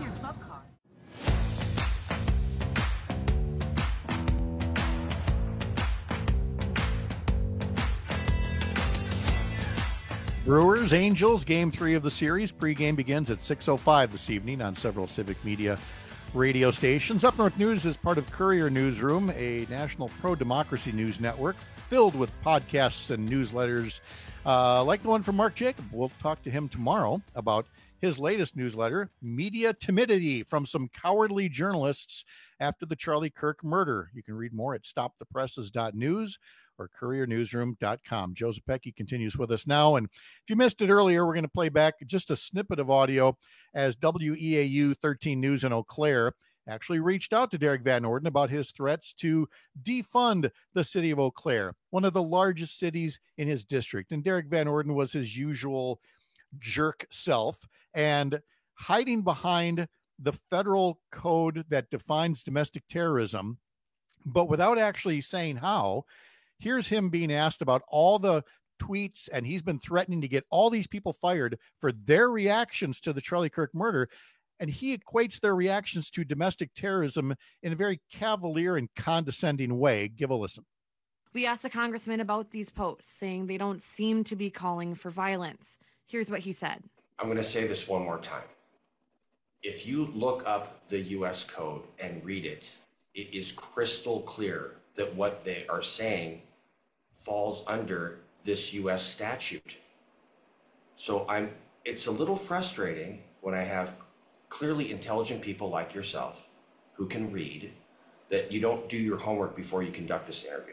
Brewers, Angels, Game 3 of the series. Pre-game begins at 6:05 this evening on several Civic Media radio stations. Up North News is part of Courier Newsroom, a national pro-democracy news network filled with podcasts and newsletters like the one from Mark Jacob. We'll talk to him tomorrow about his latest newsletter, Media Timidity, from some cowardly journalists after the Charlie Kirk murder. You can read more at stopthepresses.news or couriernewsroom.com. Joe Zepecki continues with us now. And if you missed it earlier, we're going to play back just a snippet of audio as WEAU 13 News in Eau Claire actually reached out to Derek Van Orden about his threats to defund the city of Eau Claire, one of the largest cities in his district. And Derek Van Orden was his usual jerk self and hiding behind the federal code that defines domestic terrorism, but without actually saying how. Here's him being asked about all the tweets, and he's been threatening to get all these people fired for their reactions to the Charlie Kirk murder. And he equates their reactions to domestic terrorism in a very cavalier and condescending way. Give a listen. We asked the congressman about these posts, saying they don't seem to be calling for violence. Here's what he said. I'm going to say this one more time. If you look up the U.S. code and read it, it is crystal clear that what they are saying falls under this U.S. statute. So it's a little frustrating when I have clearly intelligent people like yourself who can read that you don't do your homework before you conduct this interview.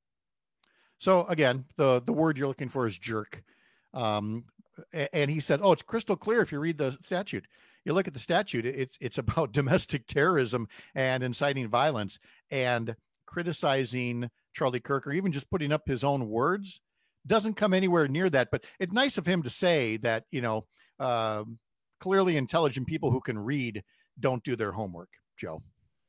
So again, the word you're looking for is jerk. And he said, oh, it's crystal clear if you read the statute. You look at the statute, it's about domestic terrorism and inciting violence, and criticizing Charlie Kirk or even just putting up his own words doesn't come anywhere near that. But it's nice of him to say that, clearly intelligent people who can read don't do their homework, Joe.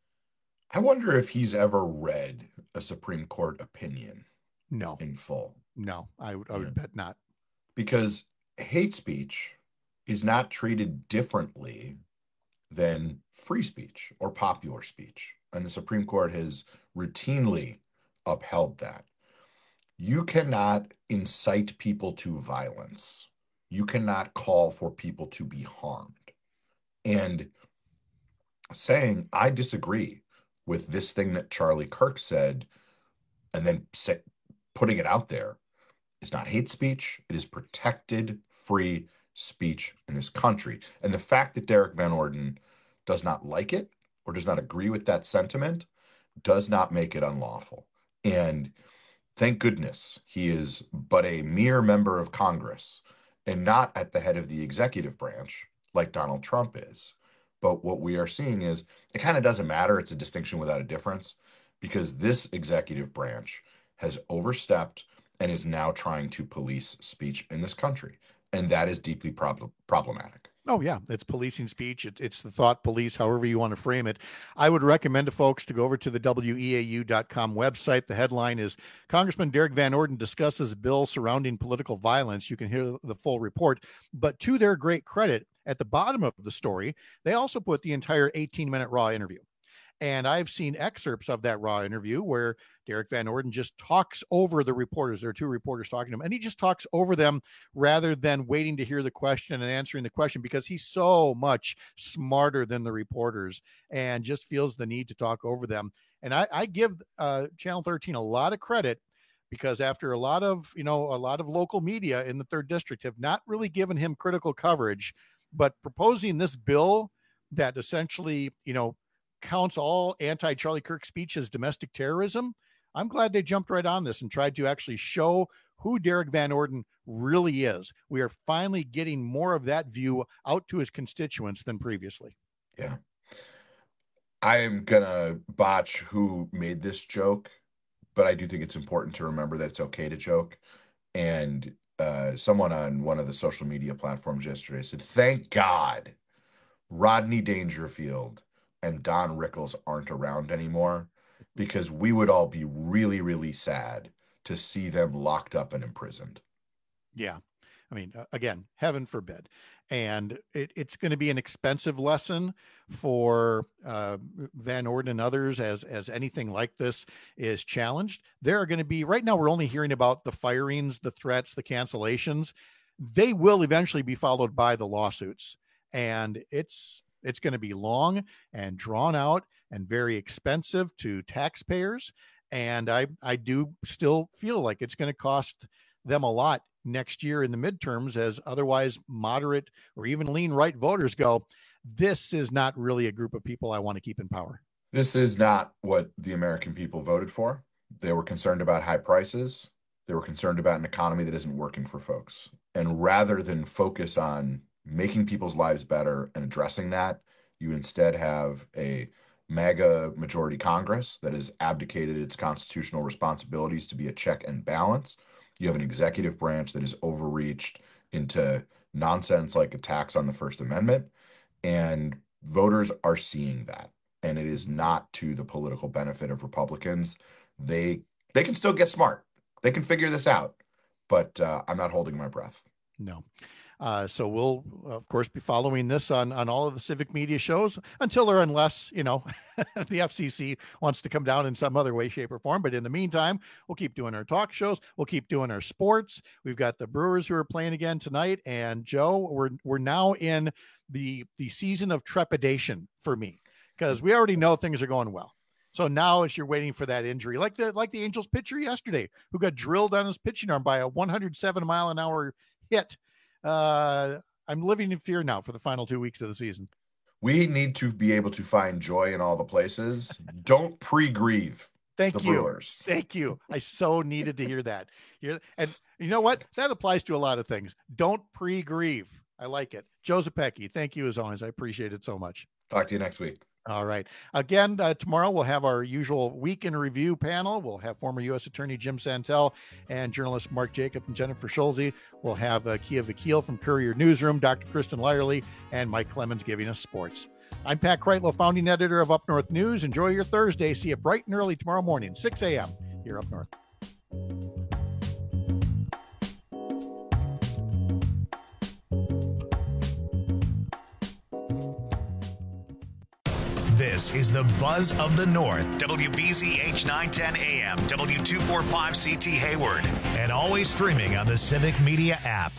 I wonder if he's ever read a Supreme Court opinion. No. In full. No, I would bet not. Because hate speech is not treated differently than free speech or popular speech. And the Supreme Court has routinely upheld that. You cannot incite people to violence. You cannot call for people to be harmed. And saying, I disagree with this thing that Charlie Kirk said, and then putting it out there, is not hate speech. It is protected free speech in this country. And the fact that Derek Van Orden does not like it or does not agree with that sentiment does not make it unlawful. And thank goodness he is but a mere member of Congress and not at the head of the executive branch like Donald Trump is. But what we are seeing is it kind of doesn't matter. It's a distinction without a difference, because this executive branch has overstepped and is now trying to police speech in this country. And that is deeply problematic. Oh, yeah. It's policing speech. It's the thought police, however you want to frame it. I would recommend to folks to go over to the WEAU.com website. The headline is Congressman Derek Van Orden discusses bill surrounding political violence. You can hear the full report. But to their great credit, at the bottom of the story, they also put the entire 18-minute raw interview. And I've seen excerpts of that raw interview where Derek Van Orden just talks over the reporters. There are two reporters talking to him, and he just talks over them rather than waiting to hear the question and answering the question, because he's so much smarter than the reporters and just feels the need to talk over them. And I give Channel 13 a lot of credit, because after a lot of local media in the 3rd District have not really given him critical coverage, but proposing this bill that essentially, counts all anti-Charlie Kirk speech as domestic terrorism, I'm glad they jumped right on this and tried to actually show who Derek Van Orden really is. We are finally getting more of that view out to his constituents than previously. Yeah. I am going to botch who made this joke, but I do think it's important to remember that it's okay to joke. And someone on one of the social media platforms yesterday said, thank God Rodney Dangerfield and Don Rickles aren't around anymore, because we would all be really, really sad to see them locked up and imprisoned. Yeah. I mean, again, heaven forbid. And it's going to be an expensive lesson for Van Orden and others as anything like this is challenged. There are going to be, right now, we're only hearing about the firings, the threats, the cancellations. They will eventually be followed by the lawsuits. And it's going to be long and drawn out and very expensive to taxpayers. And I do still feel like it's going to cost them a lot next year in the midterms, as otherwise moderate or even lean right voters go, this is not really a group of people I want to keep in power. This is not what the American people voted for. They were concerned about high prices. They were concerned about an economy that isn't working for folks. And rather than focus on making people's lives better and addressing that, you instead have a MAGA majority Congress that has abdicated its constitutional responsibilities to be a check and balance. You have an executive branch that is overreached into nonsense like attacks on the First Amendment, and voters are seeing that. And it is not to the political benefit of Republicans. They can still get smart. They can figure this out, but I'm not holding my breath. No. So we'll, of course, be following this on all of the civic media shows until or unless, the FCC wants to come down in some other way, shape, or form. But in the meantime, we'll keep doing our talk shows. We'll keep doing our sports. We've got the Brewers who are playing again tonight. And Joe, we're now in the season of trepidation for me, because we already know things are going well. So now, as you're waiting for that injury, like the Angels pitcher yesterday, who got drilled on his pitching arm by a 107-mile-an-hour hit. I'm living in fear now for the final 2 weeks of the season. We need to be able to find joy in all the places. Don't pre-grieve. Thank you. Brewers. Thank you. I so needed to hear that. And you know what? That applies to a lot of things. Don't pre-grieve. I like it. Joe Zepecki, thank you as always. I appreciate it so much. Talk to you next week. All right. Again, tomorrow we'll have our usual Week in Review panel. We'll have former U.S. Attorney Jim Santel and journalists Mark Jacob and Jennifer Schulze. We'll have Kia Vakil from Courier Newsroom, Dr. Kristen Lyerly, and Mike Clemens giving us sports. I'm Pat Kreitlow, founding editor of Up North News. Enjoy your Thursday. See you bright and early tomorrow morning, 6 a.m. here up north. This is the Buzz of the North, WBZH 910 AM, W245CT Hayward, and always streaming on the Civic Media app.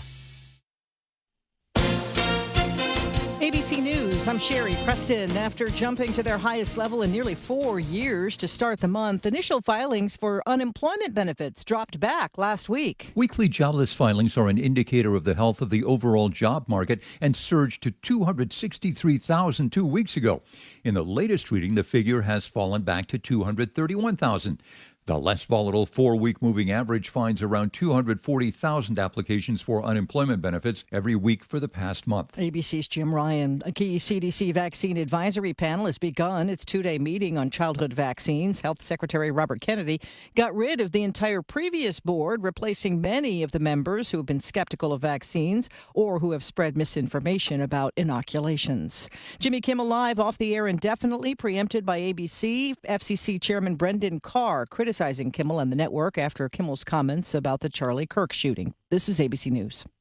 ABC News, I'm Sherry Preston. After jumping to their highest level in nearly 4 years to start the month, initial filings for unemployment benefits dropped back last week. Weekly jobless filings are an indicator of the health of the overall job market and surged to 263,000 2 weeks ago. In the latest reading, the figure has fallen back to 231,000. The less volatile 4-week moving average finds around 240,000 applications for unemployment benefits every week for the past month. ABC's Jim Ryan. A key CDC vaccine advisory panel has begun its 2-day meeting on childhood vaccines. Health Secretary Robert Kennedy got rid of the entire previous board, replacing many of the members who have been skeptical of vaccines or who have spread misinformation about inoculations. Jimmy Kimmel Live off the air indefinitely, preempted by ABC. FCC Chairman Brendan Carr criticizing Kimmel and the network after Kimmel's comments about the Charlie Kirk shooting. This is ABC News.